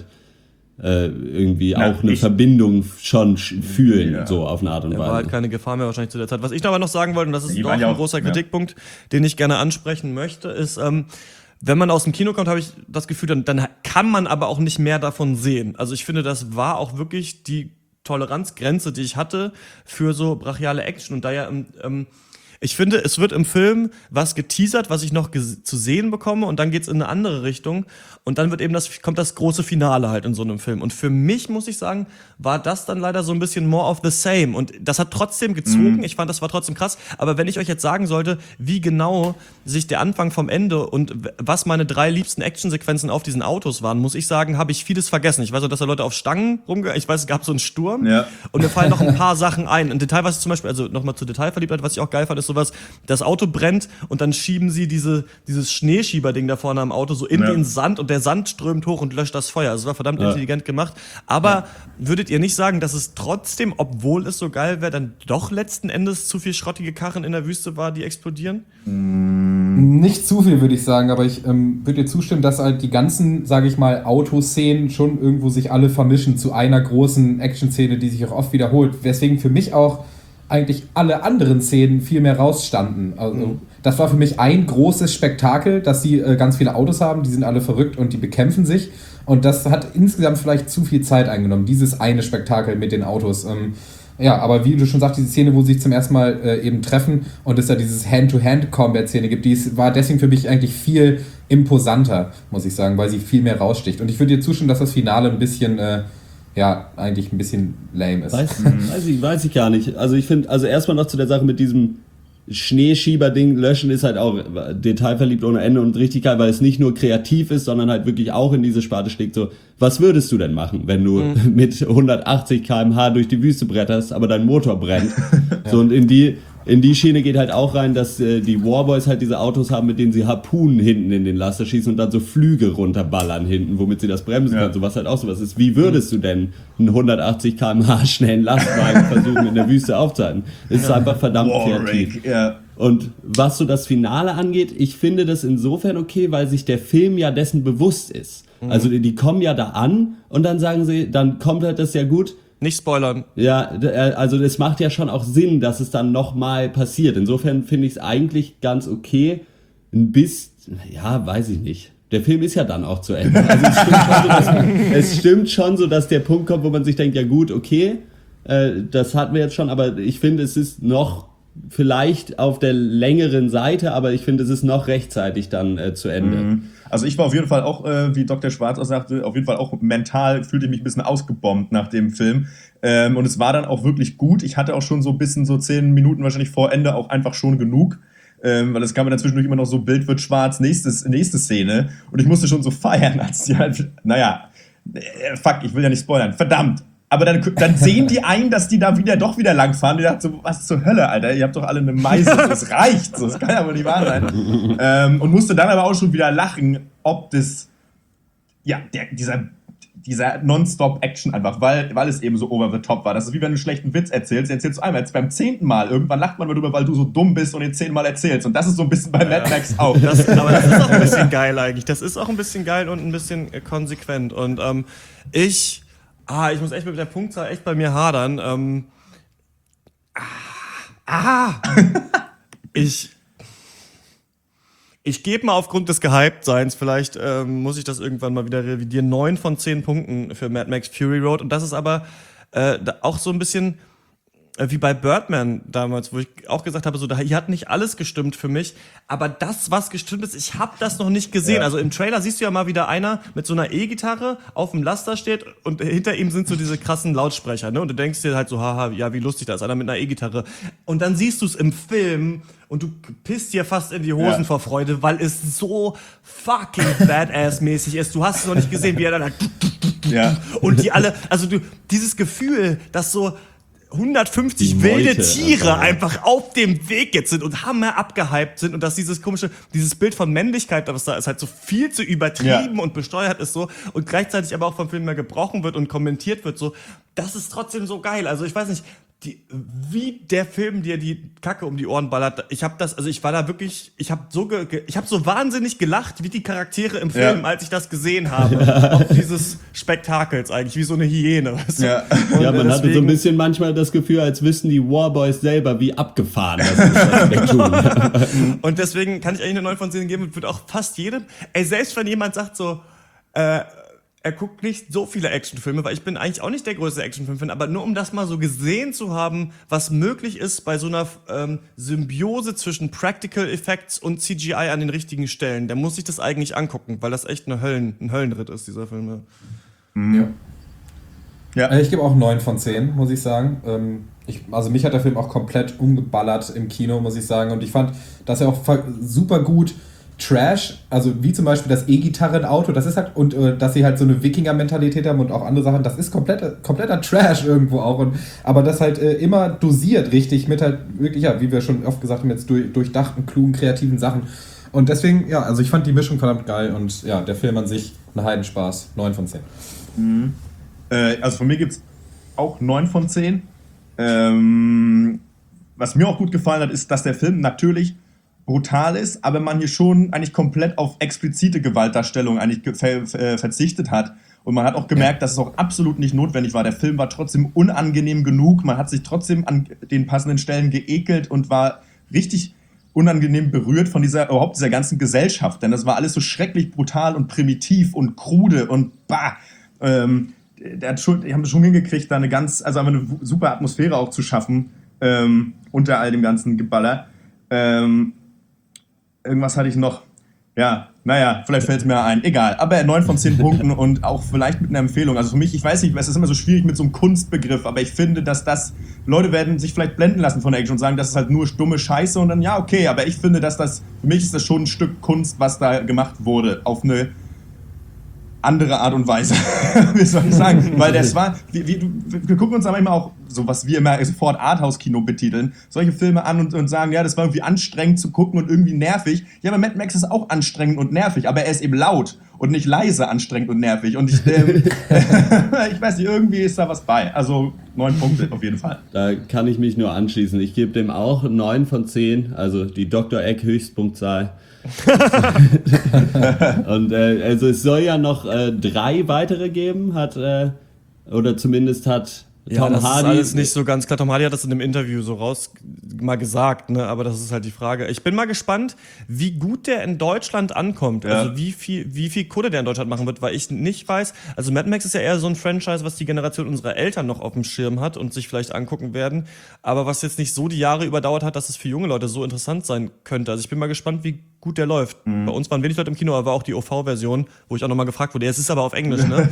irgendwie auch eine Verbindung schon fühlen, so auf eine Art und Weise. War halt keine Gefahr mehr wahrscheinlich zu der Zeit. Was ich aber noch sagen wollte, und das ist doch ein großer Kritikpunkt, den ich gerne ansprechen möchte, ist, wenn man aus dem Kino kommt, habe ich das Gefühl, dann kann man aber auch nicht mehr davon sehen. Also ich finde, das war auch wirklich die Toleranzgrenze, die ich hatte für so brachiale Action. Und da ja ich finde, es wird im Film was geteasert, was ich noch zu sehen bekomme und dann geht's in eine andere Richtung und dann wird eben kommt das große Finale halt in so einem Film. Und für mich, muss ich sagen, war das dann leider so ein bisschen more of the same und das hat trotzdem gezogen. Ich fand, das war trotzdem krass. Aber wenn ich euch jetzt sagen sollte, wie genau sich der Anfang vom Ende und was meine 3 liebsten Actionsequenzen auf diesen Autos waren, muss ich sagen, habe ich vieles vergessen. Ich weiß auch, dass da Leute auf Stangen ich weiß, es gab so einen Sturm und mir fallen noch ein paar Sachen ein. Ein Detail, was ich zum Beispiel, also nochmal zur Detailverliebtheit, was ich auch geil fand, ist sowas, das Auto brennt und dann schieben sie dieses Schneeschieberding da vorne am Auto so in den Sand und der Sand strömt hoch und löscht das Feuer. Also es war verdammt intelligent gemacht. Aber würdet ihr nicht sagen, dass es trotzdem, obwohl es so geil wäre, dann doch letzten Endes zu viel schrottige Karren in der Wüste war, die explodieren? Nicht zu viel, würde ich sagen, aber ich würde dir zustimmen, dass halt die ganzen, sage ich mal, Autoszenen schon irgendwo sich alle vermischen zu einer großen Action-Szene, die sich auch oft wiederholt. Weswegen für mich auch eigentlich alle anderen Szenen viel mehr rausstanden. Also, das war für mich ein großes Spektakel, dass sie ganz viele Autos haben, die sind alle verrückt und die bekämpfen sich. Und das hat insgesamt vielleicht zu viel Zeit eingenommen, dieses eine Spektakel mit den Autos. Ja, aber wie du schon sagst, diese Szene, wo sie sich zum ersten Mal eben treffen und es da dieses Hand-to-Hand-Combat-Szene gibt, war deswegen für mich eigentlich viel imposanter, muss ich sagen, weil sie viel mehr raussticht. Und ich würde dir zustimmen, dass das Finale ein bisschen, eigentlich ein bisschen lame ist. Weiß ich gar nicht. Also ich finde, erstmal noch zu der Sache mit diesem Schneeschieber-Ding löschen ist halt auch detailverliebt ohne Ende und richtig geil, weil es nicht nur kreativ ist, sondern halt wirklich auch in diese Sparte schlägt. So, was würdest du denn machen, wenn du mit 180 km/h durch die Wüste bretterst, aber dein Motor brennt? So, und in die Schiene geht halt auch rein, dass die Warboys halt diese Autos haben, mit denen sie Harpunen hinten in den Laster schießen und dann so Flüge runterballern hinten, womit sie das bremsen kann. So was halt auch sowas ist. Wie würdest du denn einen 180 km/h schnellen Lastwagen versuchen in der Wüste aufzuhalten? Es ist einfach verdammt kreativ. Und was so das Finale angeht, ich finde das insofern okay, weil sich der Film ja dessen bewusst ist. Also die kommen ja da an und dann sagen sie, dann kommt halt das ja gut. Nicht spoilern. Ja, also es macht ja schon auch Sinn, dass es dann nochmal passiert. Insofern finde ich es eigentlich ganz okay. Ein bisschen, ja, weiß ich nicht. Der Film ist ja dann auch zu Ende. Also es stimmt schon so, dass der Punkt kommt, wo man sich denkt, ja gut, okay, das hatten wir jetzt schon, aber ich finde, es ist noch vielleicht auf der längeren Seite, aber ich finde, es ist noch rechtzeitig dann zu Ende. Also ich war auf jeden Fall auch, wie Dr. Schwarz auch sagte, auf jeden Fall auch mental fühlte ich mich ein bisschen ausgebombt nach dem Film. Und es war dann auch wirklich gut. Ich hatte auch schon so ein bisschen, so 10 Minuten wahrscheinlich vor Ende auch einfach schon genug. Weil es kam mir dann zwischendurch immer noch so, Bild wird schwarz, nächste Szene. Und ich musste schon so feiern, als die halt, fuck, ich will ja nicht spoilern, verdammt. Aber dann sehen die ein, dass die da doch wieder langfahren. Die dachten so, was zur Hölle, Alter? Ihr habt doch alle eine Meise, das reicht. So, das kann ja wohl nicht wahr sein. Und musste dann aber auch schon wieder lachen, ob das, dieser Non-Stop-Action einfach, weil es eben so over the top war. Das ist wie wenn du einen schlechten Witz erzählst du einmal, jetzt beim 10. Mal, irgendwann lacht man darüber, weil du so dumm bist und den 10 Mal erzählst. Und das ist so ein bisschen bei Mad Max auch. Aber das ist auch ein bisschen geil eigentlich. Das ist auch ein bisschen geil und ein bisschen konsequent. Und ich muss echt mit der Punktzahl echt bei mir hadern. Ich gebe mal aufgrund des Gehyptseins, vielleicht muss ich das irgendwann mal wieder revidieren, 9 von 10 Punkten für Mad Max Fury Road. Und das ist aber auch so ein bisschen wie bei Birdman damals, wo ich auch gesagt habe, so, hier hat nicht alles gestimmt für mich, aber das, was gestimmt ist, ich habe das noch nicht gesehen. Ja. Also im Trailer siehst du ja mal wieder einer mit so einer E-Gitarre auf dem Laster steht und hinter ihm sind so diese krassen Lautsprecher, ne? Und du denkst dir halt so, haha, ja, wie lustig, da ist einer mit einer E-Gitarre. Und dann siehst du es im Film und du pisst dir fast in die Hosen vor Freude, weil es so fucking badass-mäßig ist. Du hast es noch nicht gesehen, wie er dann und die alle, also dieses Gefühl, dass so 150 wilde Tiere einfach auf dem Weg jetzt sind und hammer abgehypt sind und dass dieses Bild von Männlichkeit, was da ist, halt so viel zu übertrieben und besteuert ist so und gleichzeitig aber auch vom Film mehr gebrochen wird und kommentiert wird so, das ist trotzdem so geil. Also ich weiß nicht, wie der Film dir die Kacke um die Ohren ballert. Ich habe so wahnsinnig gelacht, wie die Charaktere im Film, als ich das gesehen habe. Auf dieses Spektakels eigentlich, wie so eine Hyäne. Weißt du? Ja, man hatte so ein bisschen manchmal das Gefühl, als wüssten die Warboys selber, wie abgefahren das ist, was wir tun. Und deswegen kann ich eigentlich eine 9 von 10 geben und würde auch fast jedem, selbst wenn jemand sagt so, er guckt nicht so viele Actionfilme, weil ich bin eigentlich auch nicht der größte Actionfilm-Fan, aber nur um das mal so gesehen zu haben, was möglich ist bei so einer Symbiose zwischen Practical Effects und CGI an den richtigen Stellen, der muss sich das eigentlich angucken, weil das echt ein Höllenritt ist, dieser Film. Ja. Ich gebe auch 9 von 10, muss ich sagen. Also mich hat der Film auch komplett umgeballert im Kino, muss ich sagen. Und ich fand, dass er auch super gut Trash, also wie zum Beispiel das E-Gitarren-Auto, das ist halt, und dass sie halt so eine Wikinger-Mentalität haben und auch andere Sachen, das ist kompletter Trash irgendwo auch, aber das halt immer dosiert richtig mit halt wirklich, ja, wie wir schon oft gesagt haben, jetzt durchdachten, klugen, kreativen Sachen. Und deswegen, ja, also ich fand die Mischung verdammt geil und ja, der Film an sich ein Heidenspaß, 9 von 10. Also von mir gibt es auch 9 von 10. Was mir auch gut gefallen hat, ist, dass der Film natürlich brutal ist, aber man hier schon eigentlich komplett auf explizite Gewaltdarstellung eigentlich verzichtet hat. Und man hat auch gemerkt, dass es auch absolut nicht notwendig war. Der Film war trotzdem unangenehm genug. Man hat sich trotzdem an den passenden Stellen geekelt und war richtig unangenehm berührt von überhaupt dieser ganzen Gesellschaft. Denn das war alles so schrecklich brutal und primitiv und krude und bah. Die haben schon hingekriegt, da einfach eine super Atmosphäre auch zu schaffen, unter all dem ganzen Geballer. Irgendwas hatte ich noch. Ja, naja, vielleicht fällt es mir ein. Egal, aber 9 von 10 Punkten und auch vielleicht mit einer Empfehlung. Also für mich, ich weiß nicht, es ist immer so schwierig mit so einem Kunstbegriff, aber ich finde, dass Leute werden sich vielleicht blenden lassen von der Action und sagen, das ist halt nur dumme Scheiße und dann, ja, okay, aber ich finde, für mich ist das schon ein Stück Kunst, was da gemacht wurde, auf eine andere Art und Weise, wie soll ich sagen, weil das war, wir gucken uns aber immer auch, so was wir immer sofort Arthouse-Kino betiteln, solche Filme an und sagen, ja, das war irgendwie anstrengend zu gucken und irgendwie nervig. Ja, aber Mad Max ist auch anstrengend und nervig, aber er ist eben laut und nicht leise anstrengend und nervig und ich weiß nicht, irgendwie ist da was bei. Also 9 Punkte auf jeden Fall. Da kann ich mich nur anschließen. Ich gebe dem auch 9 von 10, also die Dr. Egg Höchstpunktzahl. Und also es soll ja noch 3 weitere geben, oder zumindest hat Tom das Hardy. Ist alles nicht so ganz klar. Tom Hardy hat das in einem Interview so mal gesagt, ne? Aber das ist halt die Frage. Ich bin mal gespannt, wie gut der in Deutschland ankommt. Ja. Also wie viel Kohle der in Deutschland machen wird, weil ich nicht weiß. Also Mad Max ist ja eher so ein Franchise, was die Generation unserer Eltern noch auf dem Schirm hat und sich vielleicht angucken werden. Aber was jetzt nicht so die Jahre überdauert hat, dass es für junge Leute so interessant sein könnte. Also ich bin mal gespannt, wie gut der läuft. Bei uns waren wenig Leute im Kino, aber war auch die OV-Version, wo ich auch nochmal gefragt wurde. Ja, es ist aber auf Englisch, ne?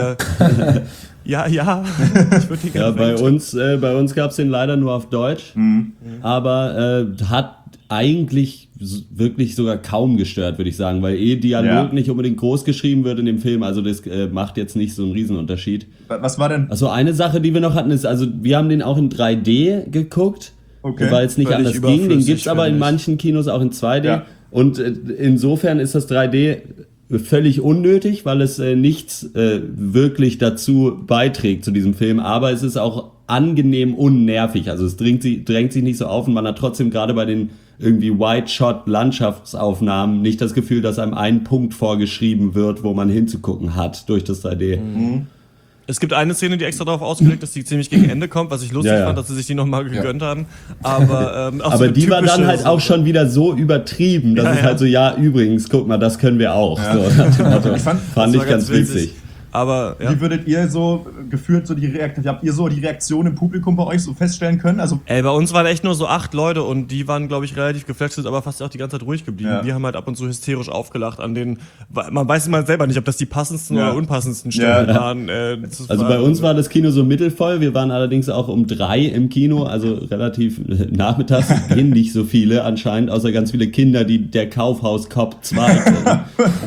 Ja. Ich würde die gerne bei uns gab es den leider nur auf Deutsch, aber hat eigentlich wirklich sogar kaum gestört, würde ich sagen, weil Dialog nicht unbedingt groß geschrieben wird in dem Film, also das macht jetzt nicht so einen Riesenunterschied. Was war denn? Also eine Sache, die wir noch hatten, ist, also wir haben den auch in 3D geguckt, weil es nicht anders ging, den gibt's aber in manchen Kinos auch in 2D. Ja. Und insofern ist das 3D völlig unnötig, weil es nichts wirklich dazu beiträgt zu diesem Film, aber es ist auch angenehm unnervig, also es drängt sich nicht so auf und man hat trotzdem gerade bei den irgendwie Wide-Shot-Landschaftsaufnahmen nicht das Gefühl, dass einem ein Punkt vorgeschrieben wird, wo man hinzugucken hat durch das 3D. Mhm. Es gibt eine Szene, die extra darauf ausgelegt ist, die ziemlich gegen Ende kommt, was ich lustig fand, dass sie sich die nochmal gegönnt haben. Aber so die war dann halt auch schon wieder so übertrieben, dass es halt so, übrigens, guck mal, das können wir auch. Ja. So, nach dem Motto. Fand ich ganz witzig. Aber, wie würdet ihr so gefühlt habt ihr so die Reaktion im Publikum bei euch so feststellen können? Also bei uns waren echt nur so 8 Leute und die waren, glaube ich, relativ geflasht, sind aber fast auch die ganze Zeit ruhig geblieben. Ja. Die haben halt ab und zu hysterisch aufgelacht an den, man weiß immer selber nicht, ob das die passendsten oder unpassendsten Stellen waren. Also bei uns war das Kino so mittelvoll, wir waren allerdings auch um 3 im Kino, also relativ nachmittags, gehen nicht so viele anscheinend, außer ganz viele Kinder, die der Kaufhaus Cop 2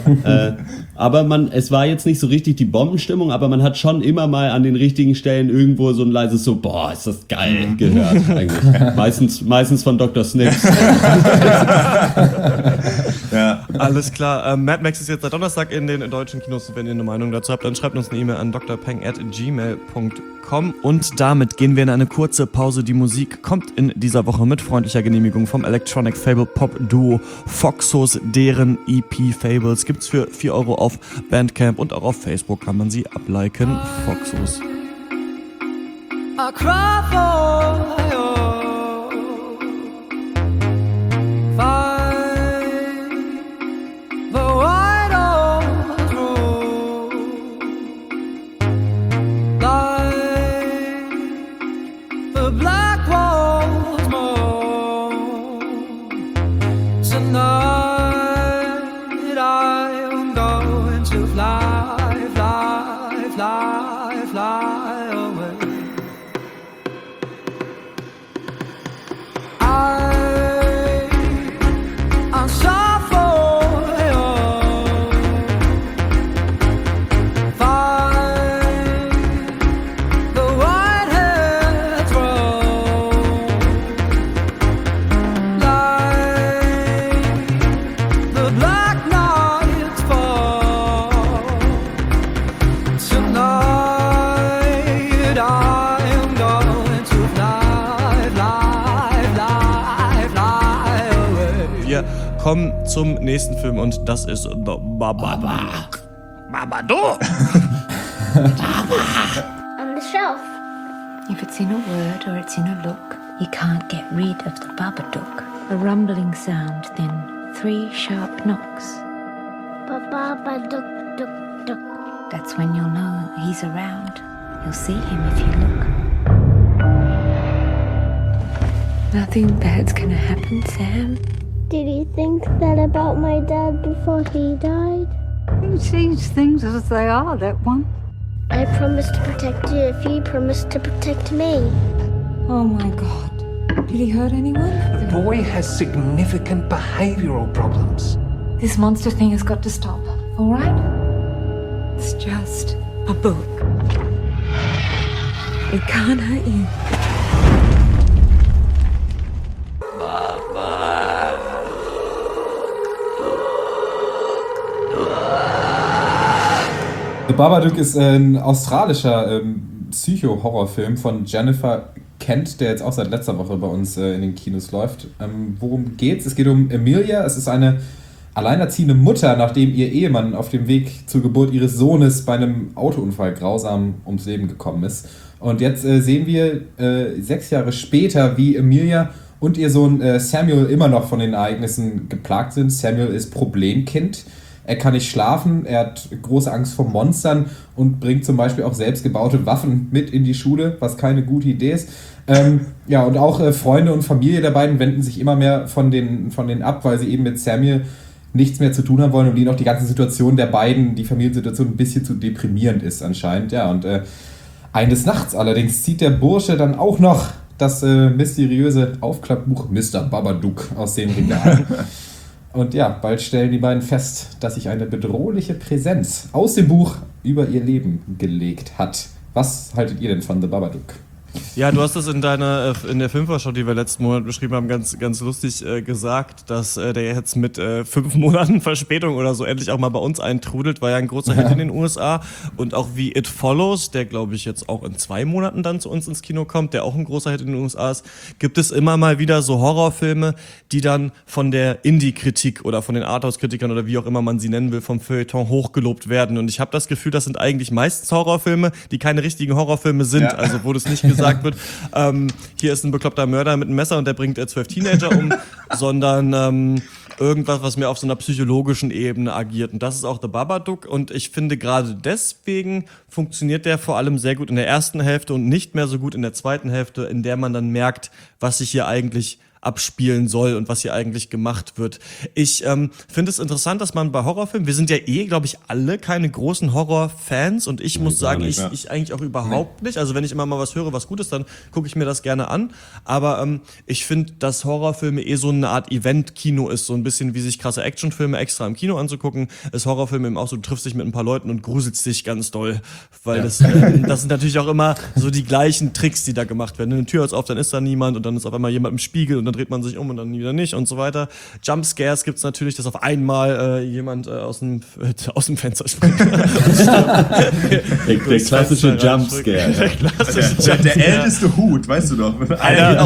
aber es war jetzt nicht so richtig die Bombenstimmung, aber man hat schon immer mal an den richtigen Stellen irgendwo so ein leises so, boah, ist das geil, gehört eigentlich. Meistens von Dr. Snips. Ja. Alles klar. Mad Max ist jetzt seit Donnerstag in den deutschen Kinos. Wenn ihr eine Meinung dazu habt, dann schreibt uns eine E-Mail an drpeng@gmail.com. Und damit gehen wir in eine kurze Pause. Die Musik kommt in dieser Woche mit freundlicher Genehmigung vom Electronic Fable Pop Duo Foxos. Deren EP Fables gibt's für 4 € auf Bandcamp und auch auf Facebook kann man sie abliken. Foxos. I cry for you. Find the white on through. Like the black walls more. Tonight I am going to fly, fly, fly, fly away. I'm so full tonight I am going to fly, fly, fly, fly away. Wir kommen zum nächsten Film und das ist The Babadook. Babadook! On the shelf. If it's in a word or it's in a look, you can't get rid of the Babadook. A rumbling sound, then 3 sharp knocks. Ba-ba-ba-duk, duk, duk. That's when you'll know he's around. You'll see him if you look. Nothing bad's gonna happen, Sam. Did he think that about my dad before he died? He sees things as they are, that one. I promised to protect you if you promised to protect me. Oh my God. Did he hurt anyone? The boy has significant behavioral problems. This monster thing has got to stop, all right? It's just a book. It can't hurt you. The Babadook ist ein australischer Psycho-Horrorfilm von Jennifer Kent, der jetzt auch seit letzter Woche bei uns in den Kinos läuft. Worum geht's? Es geht um Emilia. Es ist eine alleinerziehende Mutter, nachdem ihr Ehemann auf dem Weg zur Geburt ihres Sohnes bei einem Autounfall grausam ums Leben gekommen ist. Und jetzt sehen wir 6 Jahre später, wie Emilia und ihr Sohn Samuel immer noch von den Ereignissen geplagt sind. Samuel ist Problemkind. Er kann nicht schlafen, er hat große Angst vor Monstern und bringt zum Beispiel auch selbstgebaute Waffen mit in die Schule, was keine gute Idee ist. Ja, und auch Freunde und Familie der beiden wenden sich immer mehr von denen ab, weil sie eben mit Samuel nichts mehr zu tun haben wollen und ihnen auch die ganze Situation der beiden, die Familiensituation, ein bisschen zu deprimierend ist anscheinend. Ja, und eines Nachts allerdings zieht der Bursche dann auch noch das mysteriöse Aufklappbuch Mr. Babadook aus den Regalen. Und ja, bald stellen die beiden fest, dass sich eine bedrohliche Präsenz aus dem Buch über ihr Leben gelegt hat. Was haltet ihr denn von The Babadook? Ja, du hast es in der Filmvorschau, die wir letzten Monat beschrieben haben, ganz lustig gesagt, dass der jetzt mit 5 Monaten Verspätung oder so endlich auch mal bei uns eintrudelt, war ja ein großer Hit in den USA. Und auch wie It Follows, der glaube ich jetzt auch in 2 Monaten dann zu uns ins Kino kommt, der auch ein großer Hit in den USA ist, gibt es immer mal wieder so Horrorfilme, die dann von der Indie-Kritik oder von den Arthouse-Kritikern oder wie auch immer man sie nennen will, vom Feuilleton hochgelobt werden. Und ich habe das Gefühl, das sind eigentlich meistens Horrorfilme, die keine richtigen Horrorfilme sind. Ja. Also wo das nicht gesagt wird, hier ist ein bekloppter Mörder mit einem Messer und der bringt 12 Teenager um, sondern irgendwas, was mehr auf so einer psychologischen Ebene agiert. Und das ist auch The Babadook. Und ich finde, gerade deswegen funktioniert der vor allem sehr gut in der ersten Hälfte und nicht mehr so gut in der zweiten Hälfte, in der man dann merkt, was sich hier eigentlich abspielen soll und was hier eigentlich gemacht wird. Ich finde es interessant, dass man bei Horrorfilmen, wir sind ja glaube ich, alle keine großen Horrorfans und ich muss sagen, ich eigentlich auch überhaupt nicht. Also wenn ich immer mal was höre, was gut ist, dann gucke ich mir das gerne an. Aber ich finde, dass Horrorfilme so eine Art Event-Kino ist, so ein bisschen wie sich krasse Actionfilme extra im Kino anzugucken, ist Horrorfilme eben auch so, du triffst dich mit ein paar Leuten und gruselst dich ganz doll. Weil das sind natürlich auch immer so die gleichen Tricks, die da gemacht werden. Eine Tür ist auf, dann ist da niemand und dann ist auf einmal jemand im Spiegel und dann dreht man sich um und dann wieder nicht und so weiter. Jumpscares gibt's natürlich, dass auf einmal jemand aus dem Fenster springt. der klassische Jumpscare. Der älteste Hut, weißt du doch. Einer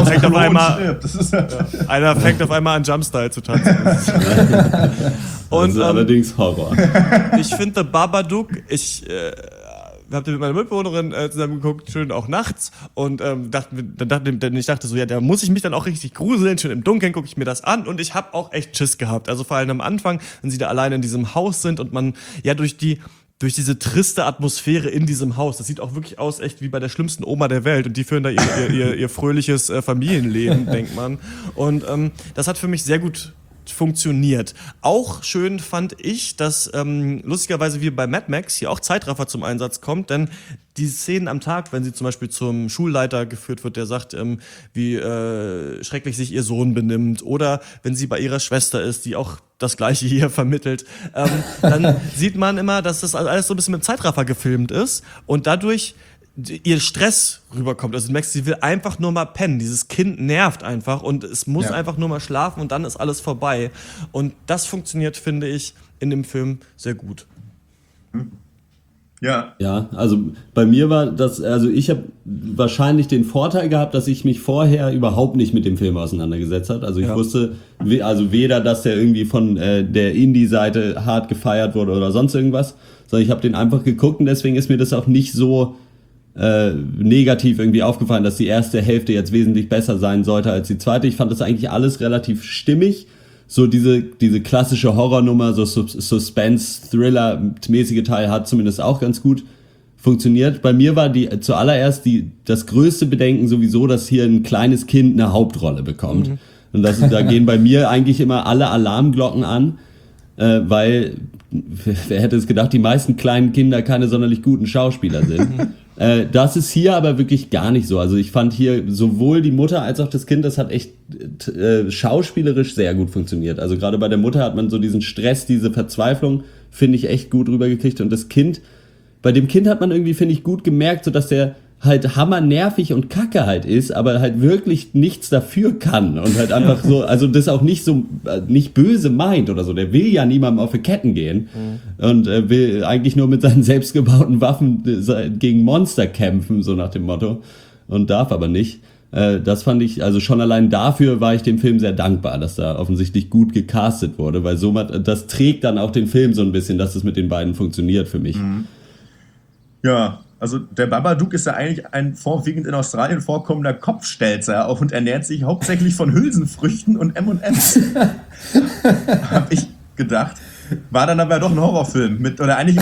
fängt auf einmal an Jumpstyle zu tanzen. Und allerdings Horror. Ich finde The Babadook, ich habe mit meiner Mitbewohnerin zusammen geguckt, schön auch nachts und ich dachte so, ja, da muss ich mich dann auch richtig gruseln, schön im Dunkeln gucke ich mir das an und ich habe auch echt Schiss gehabt. Also vor allem am Anfang, wenn sie da alleine in diesem Haus sind und man ja durch diese triste Atmosphäre in diesem Haus, das sieht auch wirklich aus echt wie bei der schlimmsten Oma der Welt und die führen da ihr fröhliches Familienleben, denkt man. Und das hat für mich sehr gut funktioniert. Auch schön fand ich, dass lustigerweise wie bei Mad Max hier auch Zeitraffer zum Einsatz kommt, denn die Szenen am Tag, wenn sie zum Beispiel zum Schulleiter geführt wird, der sagt, wie schrecklich sich ihr Sohn benimmt, oder wenn sie bei ihrer Schwester ist, die auch das Gleiche hier vermittelt, dann sieht man immer, dass das alles so ein bisschen mit Zeitraffer gefilmt ist und dadurch ihr Stress rüberkommt. Also du merkst, sie will einfach nur mal pennen. Dieses Kind nervt einfach und es muss einfach nur mal schlafen und dann ist alles vorbei. Und das funktioniert, finde ich, in dem Film sehr gut. Ja. Ja, also bei mir war das, also ich habe wahrscheinlich den Vorteil gehabt, dass ich mich vorher überhaupt nicht mit dem Film auseinandergesetzt habe. Also ich wusste weder, dass der irgendwie von der Indie-Seite hart gefeiert wurde oder sonst irgendwas, sondern ich habe den einfach geguckt und deswegen ist mir das auch nicht so negativ irgendwie aufgefallen, dass die erste Hälfte jetzt wesentlich besser sein sollte als die zweite. Ich fand das eigentlich alles relativ stimmig. So diese klassische Horrornummer, so Suspense-Thriller-mäßige Teil hat zumindest auch ganz gut funktioniert. Bei mir war zuallererst das größte Bedenken sowieso, dass hier ein kleines Kind eine Hauptrolle bekommt. Und da gehen bei mir eigentlich immer alle Alarmglocken an, weil, wer hätte es gedacht, die meisten kleinen Kinder keine sonderlich guten Schauspieler sind. Das ist hier aber wirklich gar nicht so. Also ich fand hier sowohl die Mutter als auch das Kind, das hat echt schauspielerisch sehr gut funktioniert. Also gerade bei der Mutter hat man so diesen Stress, diese Verzweiflung, finde ich, echt gut rübergekriegt. Und das Kind, bei dem Kind hat man irgendwie, finde ich, gut gemerkt, so dass der halt hammernervig und kacke halt ist, aber halt wirklich nichts dafür kann und halt einfach so, also das auch nicht so, nicht böse meint oder so. Der will ja niemandem auf die Ketten gehen und will eigentlich nur mit seinen selbstgebauten Waffen gegen Monster kämpfen, so nach dem Motto, und darf aber nicht. Das fand ich, also schon allein dafür war ich dem Film sehr dankbar, dass da offensichtlich gut gecastet wurde, weil so das trägt dann auch den Film so ein bisschen, dass es mit den beiden funktioniert für mich. Ja, also der Babadook ist ja eigentlich ein vorwiegend in Australien vorkommender Kopfstelzer und ernährt sich hauptsächlich von Hülsenfrüchten und M&M's. Hab ich gedacht. War dann aber doch ein Horrorfilm mit, oder eigentlich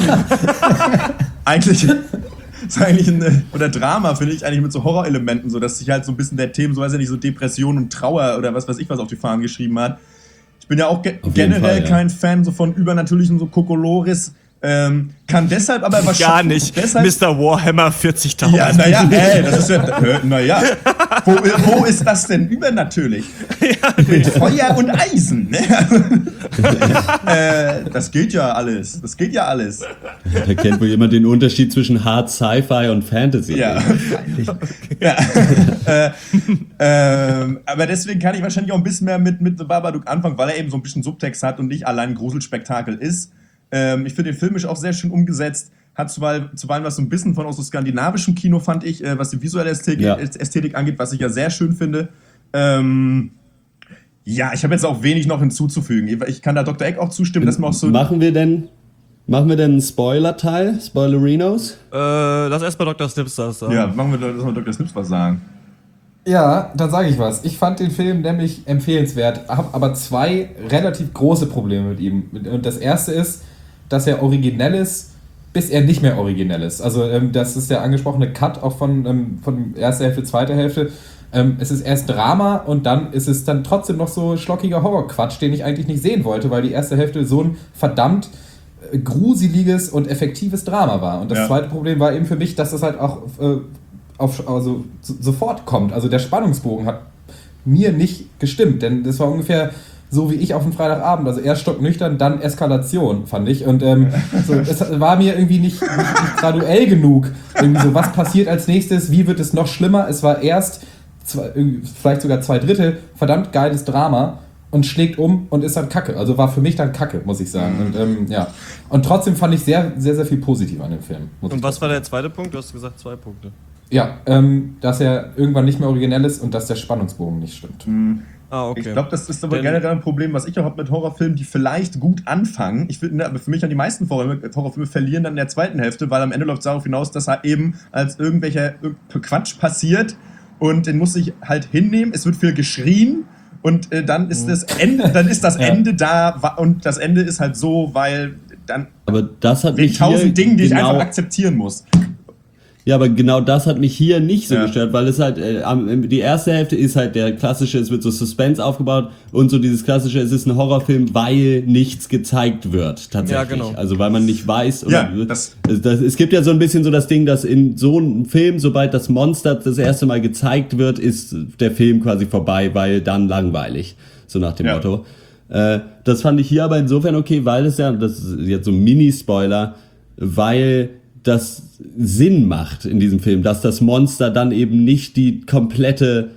ist eigentlich oder Drama, finde ich, eigentlich mit so Horrorelementen, so dass sich halt so ein bisschen der Themen, so weiß ich nicht, so Depression und Trauer oder was weiß ich was auf die Fahnen geschrieben hat. Ich bin ja auch generell kein Fan so von übernatürlichen so Kokolores. Kann deshalb aber wahrscheinlich... Gar nicht. Mr. Warhammer 40.000. Ja, das ist ja... Wo ist das denn übernatürlich? Mit Feuer und Eisen, ne? Das gilt ja alles. Da kennt wohl jemand den Unterschied zwischen Hard Sci-Fi und Fantasy. Ja, ja. Aber deswegen kann ich wahrscheinlich auch ein bisschen mehr mit The Babadook anfangen, weil er eben so ein bisschen Subtext hat und nicht allein ein Gruselspektakel ist. Ich finde den filmisch auch sehr schön umgesetzt. Hat zuweilen was so ein bisschen von aus so skandinavischem Kino, fand ich, was die visuelle Ästhetik angeht, was ich ja sehr schön finde. Ja, ich habe jetzt auch wenig noch hinzuzufügen. Ich kann da Dr. Egg auch zustimmen, dass man auch so... Machen wir denn einen Spoiler-Teil? Spoilerinos? Lass erst mal Dr. Snips das sagen. Ja, machen wir Dr. Snips was sagen. Ja, dann sage ich was. Ich fand den Film nämlich empfehlenswert, habe aber zwei relativ große Probleme mit ihm. Und das erste ist, dass er originell ist, bis er nicht mehr originell ist. Also das ist der angesprochene Cut auch von erster Hälfte, zweiter Hälfte. Es ist erst Drama und dann ist es dann trotzdem noch so schlockiger Horrorquatsch, den ich eigentlich nicht sehen wollte, weil die erste Hälfte so ein verdammt gruseliges und effektives Drama war. Und das zweite Problem war eben für mich, dass das halt auch sofort kommt. Also der Spannungsbogen hat mir nicht gestimmt, denn das war ungefähr so wie ich auf dem Freitagabend, also erst stocknüchtern, dann Eskalation, fand ich. Und es war mir irgendwie nicht graduell genug. Irgendwie so, was passiert als nächstes, wie wird es noch schlimmer? Es war erst, vielleicht sogar 2/3, verdammt geiles Drama und schlägt um und ist dann Kacke. Also war für mich dann Kacke, muss ich sagen. Und ja. Und trotzdem fand ich sehr, sehr, sehr viel positiv an dem Film. Und was war der zweite Punkt? Du hast gesagt 2 Punkte. Ja, dass er irgendwann nicht mehr originell ist und dass der Spannungsbogen nicht stimmt. Okay. Ich glaube, das ist aber generell ein Problem, was ich auch habe mit Horrorfilmen, die vielleicht gut anfangen. Ich finde, aber für mich an die meisten Horrorfilme verlieren dann in der zweiten Hälfte, weil am Ende läuft es darauf hinaus, dass er eben als irgendwelcher Quatsch passiert und den muss ich halt hinnehmen. Es wird viel geschrien und dann ist das Ende da und das Ende ist halt so, weil dann aber das hat wegen 1000 Dingen, die ich einfach akzeptieren muss. Ja, aber genau das hat mich hier nicht so gestört, weil es halt, die erste Hälfte ist halt der klassische, es wird so Suspense aufgebaut und so dieses klassische, es ist ein Horrorfilm, weil nichts gezeigt wird, tatsächlich. Ja, genau. Also weil man nicht weiß, oder es gibt ja so ein bisschen so das Ding, dass in so einem Film, sobald das Monster das erste Mal gezeigt wird, ist der Film quasi vorbei, weil dann langweilig, so nach dem Motto. Das fand ich hier aber insofern okay, weil das ist jetzt so ein Mini-Spoiler, weil das Sinn macht in diesem Film, dass das Monster dann eben nicht die komplette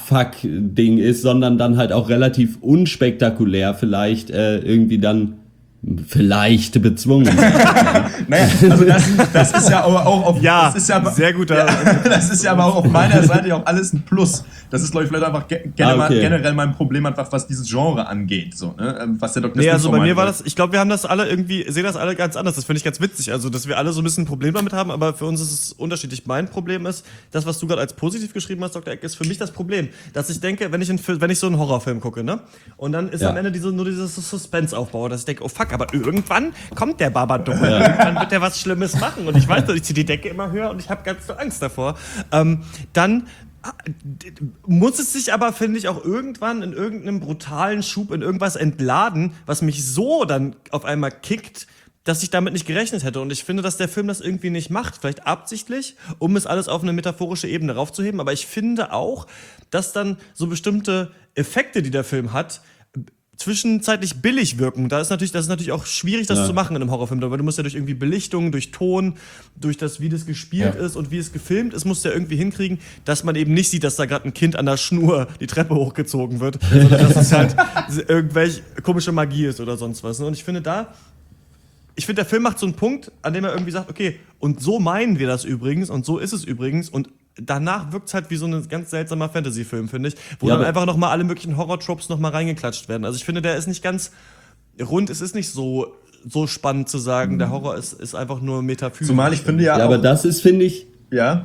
Abfuck-Ding ist, sondern dann halt auch relativ unspektakulär vielleicht irgendwie dann vielleicht bezwungen. Naja, also das ist ja aber auch auf, Ja, das ist ja aber, sehr guter. Ja, das ist ja aber auch auf meiner Seite auch alles ein Plus. Das ist, glaube ich, vielleicht einfach generell mein Problem, einfach was dieses Genre angeht. So, ne? Was der Dr. Nee, Smith also so bei mir meint. war das, ich glaube, wir haben das alle irgendwie, sehen das alle ganz anders. Das finde ich ganz witzig. Also, dass wir alle so ein bisschen ein Problem damit haben, aber für uns ist es unterschiedlich. Mein Problem ist, das, was du gerade als positiv geschrieben hast, Dr. Eck, ist für mich das Problem. Dass ich denke, wenn ich so einen Horrorfilm gucke, ne? Und dann ist am Ende nur dieses Suspense aufbauen, dass ich denke, oh fuck, aber irgendwann kommt der Babadook. Irgendwann wird der was Schlimmes machen. Und ich weiß, ich ziehe die Decke immer höher und ich habe ganz so Angst davor. Dann muss es sich aber, finde ich, auch irgendwann in irgendeinem brutalen Schub in irgendwas entladen, was mich so dann auf einmal kickt, dass ich damit nicht gerechnet hätte. Und ich finde, dass der Film das irgendwie nicht macht. Vielleicht absichtlich, um es alles auf eine metaphorische Ebene raufzuheben. Aber ich finde auch, dass dann so bestimmte Effekte, die der Film hat, zwischenzeitlich billig wirken. Das ist natürlich auch schwierig, das zu machen in einem Horrorfilm, weil du musst ja durch irgendwie Belichtung, durch Ton, durch das, wie das gespielt ist und wie es gefilmt ist, musst du ja irgendwie hinkriegen, dass man eben nicht sieht, dass da gerade ein Kind an der Schnur die Treppe hochgezogen wird, sondern dass es halt irgendwelche komische Magie ist oder sonst was. Und ich finde, der Film macht so einen Punkt, an dem er irgendwie sagt, okay, und so meinen wir das übrigens und so ist es übrigens und danach wirkt es halt wie so ein ganz seltsamer Fantasy-Film, finde ich, wo dann einfach nochmal alle möglichen Horror-Tropes nochmal reingeklatscht werden. Also ich finde, der ist nicht ganz rund, es ist nicht so spannend zu sagen, der Horror ist einfach nur metaphysisch. Zumal ich finde ja auch, aber das ist, finde ich, ja,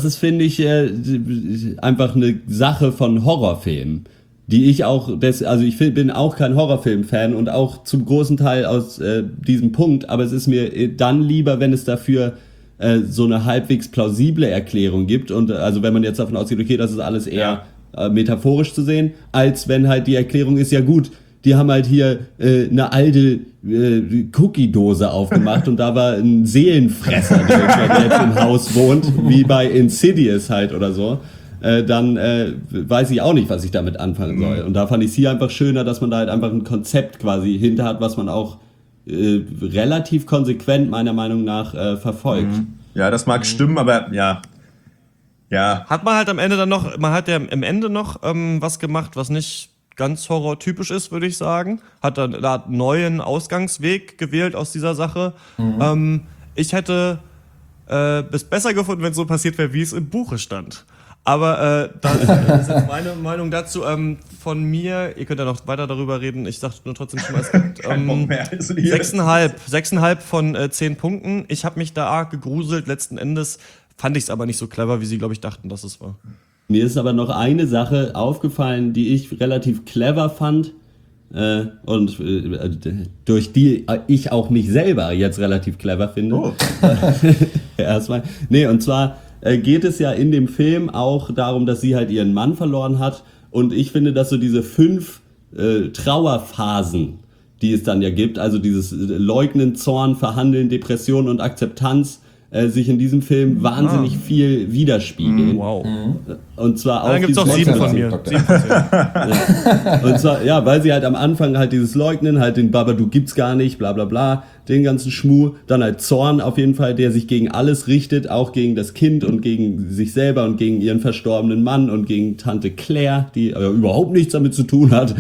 einfach eine Sache von Horrorfilmen, die ich auch, bin auch kein Horrorfilm-Fan und auch zum großen Teil aus diesem Punkt, aber es ist mir dann lieber, wenn es dafür so eine halbwegs plausible Erklärung gibt und also wenn man jetzt davon ausgeht, okay, das ist alles eher metaphorisch zu sehen, als wenn halt die Erklärung ist, ja gut, die haben halt hier eine alte Cookie-Dose aufgemacht und da war ein Seelenfresser, der jetzt im Haus wohnt, wie bei Insidious halt oder so. Dann weiß ich auch nicht, was ich damit anfangen soll. Und da fand ich es hier einfach schöner, dass man da halt einfach ein Konzept quasi hinter hat, was man auch relativ konsequent meiner Meinung nach verfolgt. Ja, das mag stimmen, aber ja. Hat man halt am Ende dann noch, am Ende noch was gemacht, was nicht ganz horrortypisch ist, würde ich sagen. Hat dann einen neuen Ausgangsweg gewählt aus dieser Sache. Ich hätte es besser gefunden, wenn es so passiert wäre, wie es im Buche stand. Aber das ist jetzt meine Meinung dazu von mir. Ihr könnt ja noch weiter darüber reden. Ich sage nur trotzdem schon mal, es gibt 6,5 von 10 Punkten. Ich habe mich da arg gegruselt. Letzten Endes fand ich es aber nicht so clever, wie sie, glaube ich, dachten, dass es war. Mir ist aber noch eine Sache aufgefallen, die ich relativ clever fand und durch die ich auch mich selber jetzt relativ clever finde. Oh. Erstmal. Nee, und zwar geht es ja in dem Film auch darum, dass sie halt ihren Mann verloren hat. Und ich finde, dass so diese 5 Trauerphasen, die es dann ja gibt, also dieses Leugnen, Zorn, Verhandeln, Depression und Akzeptanz, sich in diesem Film wahnsinnig viel widerspiegeln. Wow. Und zwar auch. Dann gibt's auch 7 von mir. 7 von 10. Ja. Und zwar, ja, weil sie halt am Anfang halt dieses Leugnen, halt den Babadook gibt's gar nicht, bla bla bla, den ganzen Schmuh, dann halt Zorn auf jeden Fall, der sich gegen alles richtet, auch gegen das Kind und gegen sich selber und gegen ihren verstorbenen Mann und gegen Tante Claire, die überhaupt nichts damit zu tun hat.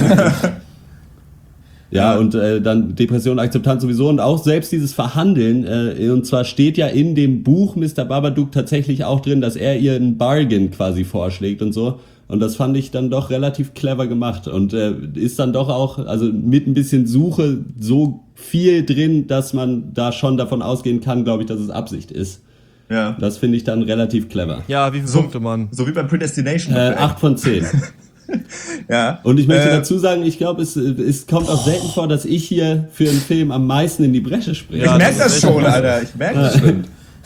Ja, und dann Depression, Akzeptanz sowieso und auch selbst dieses Verhandeln, und zwar steht ja in dem Buch Mr. Babadook tatsächlich auch drin, dass er ihr einen Bargain quasi vorschlägt und so. Und das fand ich dann doch relativ clever gemacht und ist dann doch auch, also mit ein bisschen Suche so viel drin, dass man da schon davon ausgehen kann, glaube ich, dass es Absicht ist. Ja. Das finde ich dann relativ clever. Ja, wie viele Punkte, Mann? So wie bei Predestination. 8 von 10. Ja. Und ich möchte dazu sagen, ich glaube, es kommt auch selten vor, dass ich hier für einen Film am meisten in die Bresche springe. Ich merke das schon, Alter. Ich merke das schon.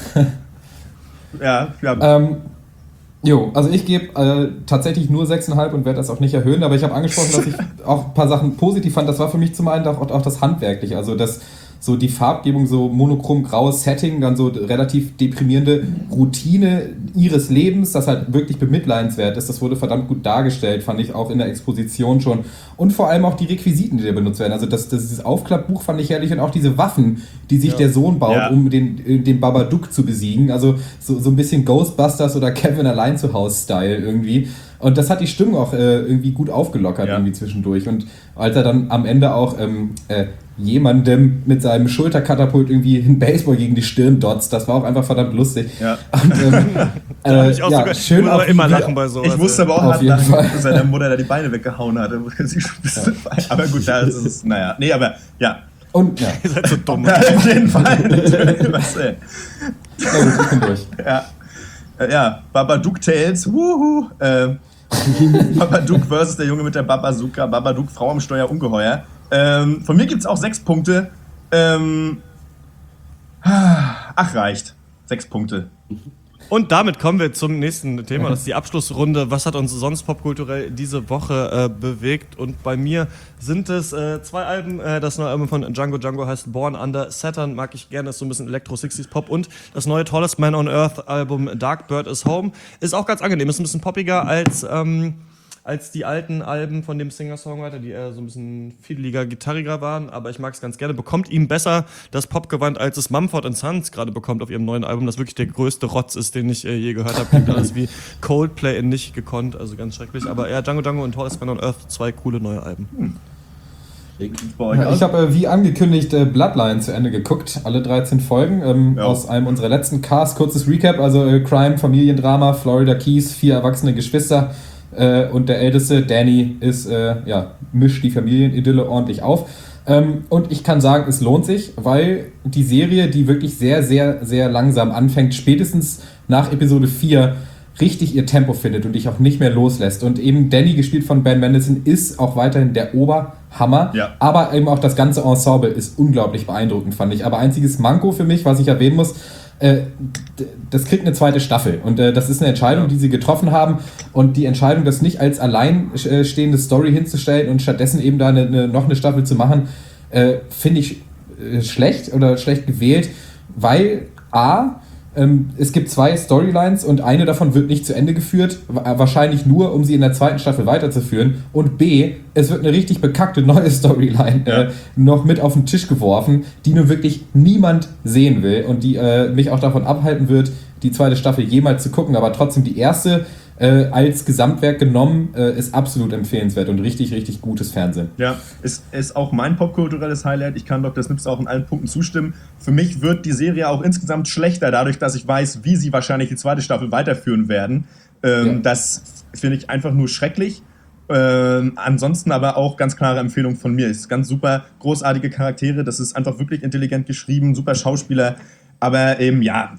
Ja. Also ich gebe tatsächlich nur 6,5 und werde das auch nicht erhöhen, aber ich habe angesprochen, dass ich auch ein paar Sachen positiv fand. Das war für mich zum einen auch das Handwerkliche, also das so die Farbgebung, so monochrom graues Setting, dann so relativ deprimierende Routine ihres Lebens, das halt wirklich bemitleidenswert ist. Das wurde verdammt gut dargestellt, fand ich auch in der Exposition schon. Und vor allem auch die Requisiten, die da benutzt werden. Also dieses Aufklappbuch fand ich herrlich und auch diese Waffen, die sich der Sohn baut, um den Babadook zu besiegen. Also so ein bisschen Ghostbusters oder Kevin allein zu Hause-Style irgendwie. Und das hat die Stimmung auch irgendwie gut aufgelockert irgendwie zwischendurch. Und als er dann am Ende auch jemandem mit seinem Schulterkatapult irgendwie einen Baseball gegen die Stirn dotzt, das war auch einfach verdammt lustig. Ja. Und ich auch sogar, schön aber immer lachen bei sowas. Ich musste aber auch auf jeden lachen, Fall. dass seine Mutter da die Beine weggehauen hat. Aber gut, da ist es, naja. Nee, aber ja. Und ja. Ihr seid so dumm. Ja, auf jeden Fall. Was, Na gut, ich bin durch. Ja, Babadook Tales, wuhu. Babadook versus der Junge mit der Babazooka, Babadook, Frau am Steuer, Ungeheuer. Von mir gibt's auch 6 Punkte. Reicht. 6 Punkte. Und damit kommen wir zum nächsten Thema. Das ist die Abschlussrunde. Was hat uns sonst popkulturell diese Woche bewegt? Und bei mir sind es 2 Alben. Das neue Album von Django Django heißt Born Under Saturn. Mag ich gerne, ist so ein bisschen Elektro-60s-Pop. Und das neue Tallest Man on Earth Album Dark Bird is Home ist auch ganz angenehm. Ist ein bisschen poppiger als die alten Alben von dem Singer-Songwriter, die eher so ein bisschen fiedeliger, gitarriger waren, aber ich mag es ganz gerne. Bekommt ihm besser das Popgewand, als es Mumford & Sons gerade bekommt auf ihrem neuen Album, das wirklich der größte Rotz ist, den ich je gehört habe. Klingt alles wie Coldplay in nicht gekonnt, also ganz schrecklich. Aber ja, Django Django und Tallest Man on Earth, 2 coole neue Alben. Ich habe wie angekündigt Bloodline zu Ende geguckt, alle 13 Folgen aus einem unserer letzten Casts. Kurzes Recap, also Crime, Familiendrama, Florida Keys, 4 erwachsene Geschwister. Und der Älteste, Danny, mischt die Familienidylle ordentlich auf. Und ich kann sagen, es lohnt sich, weil die Serie, die wirklich sehr, sehr, sehr langsam anfängt, spätestens nach Episode 4 richtig ihr Tempo findet und dich auch nicht mehr loslässt. Und eben Danny, gespielt von Ben Mendelsohn, ist auch weiterhin der Oberhammer. Ja. Aber eben auch das ganze Ensemble ist unglaublich beeindruckend, fand ich. Aber einziges Manko für mich, was ich erwähnen muss, das kriegt eine 2. Staffel und das ist eine Entscheidung, die sie getroffen haben, und die Entscheidung, das nicht als alleinstehende Story hinzustellen und stattdessen eben da noch eine Staffel zu machen, finde ich schlecht gewählt, weil es gibt 2 Storylines und eine davon wird nicht zu Ende geführt, wahrscheinlich nur, um sie in der 2. Staffel weiterzuführen, und B, es wird eine richtig bekackte neue Storyline noch mit auf den Tisch geworfen, die nun wirklich niemand sehen will und die mich auch davon abhalten wird, die 2. Staffel jemals zu gucken, aber trotzdem die erste als Gesamtwerk genommen ist absolut empfehlenswert und richtig, richtig gutes Fernsehen. Ja, ist auch mein popkulturelles Highlight. Ich kann Dr. Snips auch in allen Punkten zustimmen. Für mich wird die Serie auch insgesamt schlechter, dadurch, dass ich weiß, wie sie wahrscheinlich die 2. Staffel weiterführen werden. Das finde ich einfach nur schrecklich. Ansonsten aber auch ganz klare Empfehlung von mir. Ist ganz super, großartige Charaktere. Das ist einfach wirklich intelligent geschrieben, super Schauspieler. Aber ja.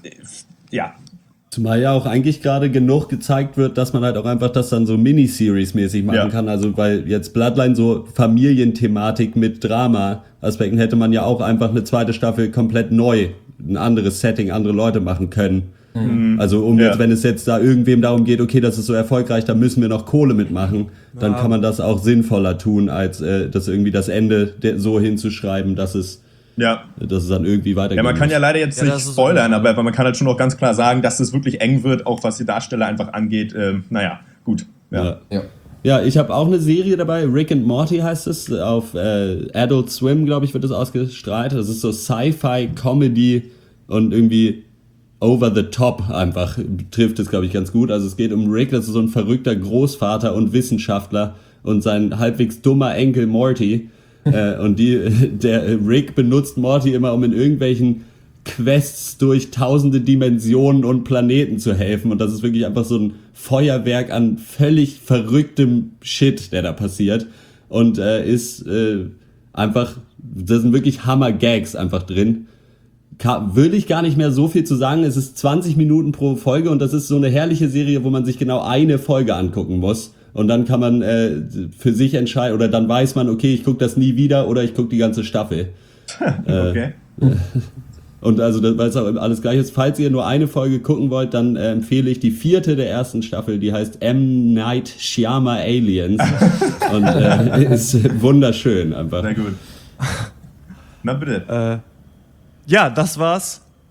Zumal ja auch eigentlich gerade genug gezeigt wird, dass man halt auch einfach das dann so Miniseries-mäßig machen kann. Also weil jetzt Bloodline so Familienthematik mit Drama-Aspekten hätte man ja auch einfach eine 2. Staffel komplett neu, ein anderes Setting, andere Leute machen können. Mhm. Also jetzt, wenn es jetzt da irgendwem darum geht, okay, das ist so erfolgreich, da müssen wir noch Kohle mitmachen, dann kann man das auch sinnvoller tun, als das irgendwie das Ende so hinzuschreiben, dass es dann irgendwie weitergeht. Ja, man kann ja leider jetzt nicht spoilern, aber man kann halt schon auch ganz klar sagen, dass es wirklich eng wird, auch was die Darsteller einfach angeht. Gut. Ja, ich habe auch eine Serie dabei, Rick and Morty heißt es, auf Adult Swim, glaube ich, wird das ausgestrahlt. Das ist so Sci-Fi-Comedy und irgendwie over the top einfach, trifft es, glaube ich, ganz gut. Also es geht um Rick, das ist so ein verrückter Großvater und Wissenschaftler, und sein halbwegs dummer Enkel Morty. Und der Rick benutzt Morty immer, um in irgendwelchen Quests durch tausende Dimensionen und Planeten zu helfen. Und das ist wirklich einfach so ein Feuerwerk an völlig verrücktem Shit, der da passiert. Und ist einfach, da sind wirklich Hammer-Gags einfach drin. Würde ich gar nicht mehr so viel zu sagen. Es ist 20 Minuten pro Folge und das ist so eine herrliche Serie, wo man sich genau eine Folge angucken muss. Und dann kann man für sich entscheiden, oder dann weiß man, okay, ich gucke das nie wieder oder ich gucke die ganze Staffel. Okay. Und also, weil es auch alles gleich ist, falls ihr nur eine Folge gucken wollt, dann empfehle ich die 4. der 1. Staffel, die heißt M. Night Shyamalan Aliens. Und ist wunderschön einfach. Sehr gut. Na bitte. Ja, das war's.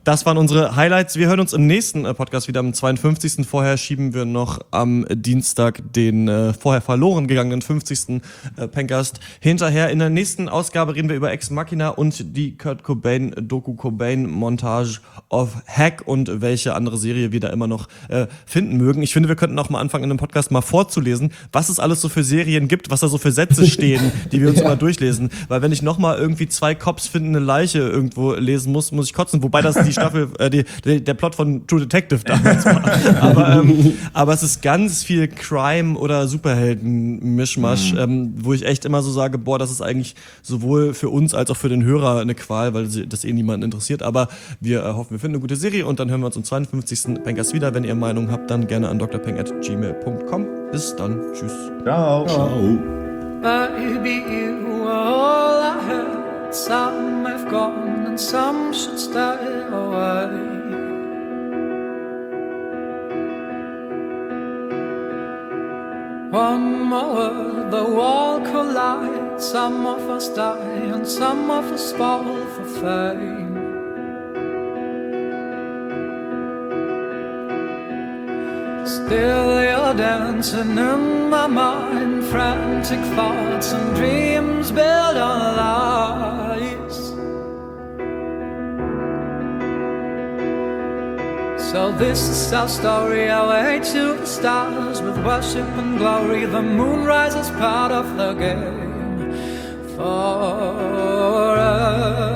Das waren unsere Highlights. Wir hören uns im nächsten Podcast wieder am 52. Vorher schieben wir noch am Dienstag den vorher verloren gegangenen 50. Pencast hinterher. In der nächsten Ausgabe reden wir über Ex Machina und die Kurt Cobain Doku Cobain Montage of Hack und welche andere Serie wir da immer noch finden mögen. Ich finde, wir könnten auch mal anfangen, in einem Podcast mal vorzulesen, was es alles so für Serien gibt, was da so für Sätze stehen, die wir uns immer durchlesen. Weil wenn ich nochmal irgendwie 2 Cops finden eine Leiche irgendwo lesen muss ich kotzen. Wobei das die Staffel, der Plot von True Detective damals war. Aber es ist ganz viel Crime oder Superhelden-Mischmasch, wo ich echt immer so sage, boah, das ist eigentlich sowohl für uns als auch für den Hörer eine Qual, weil das niemanden interessiert. Aber wir hoffen, wir finden eine gute Serie und dann hören wir uns am 52. Pencast wieder. Wenn ihr Meinung habt, dann gerne an drpeng@gmail.com. Bis dann. Tschüss. Ciao. Ciao. Baby, you were all I had. Some have gone and some should stay away. One more word, the wall collides. Some of us die and some of us fall for fame. Still you're dancing in my mind. Frantic thoughts and dreams built on lies. So this is our story, our way to the stars. With worship and glory, the moon rises part of the game. Forever.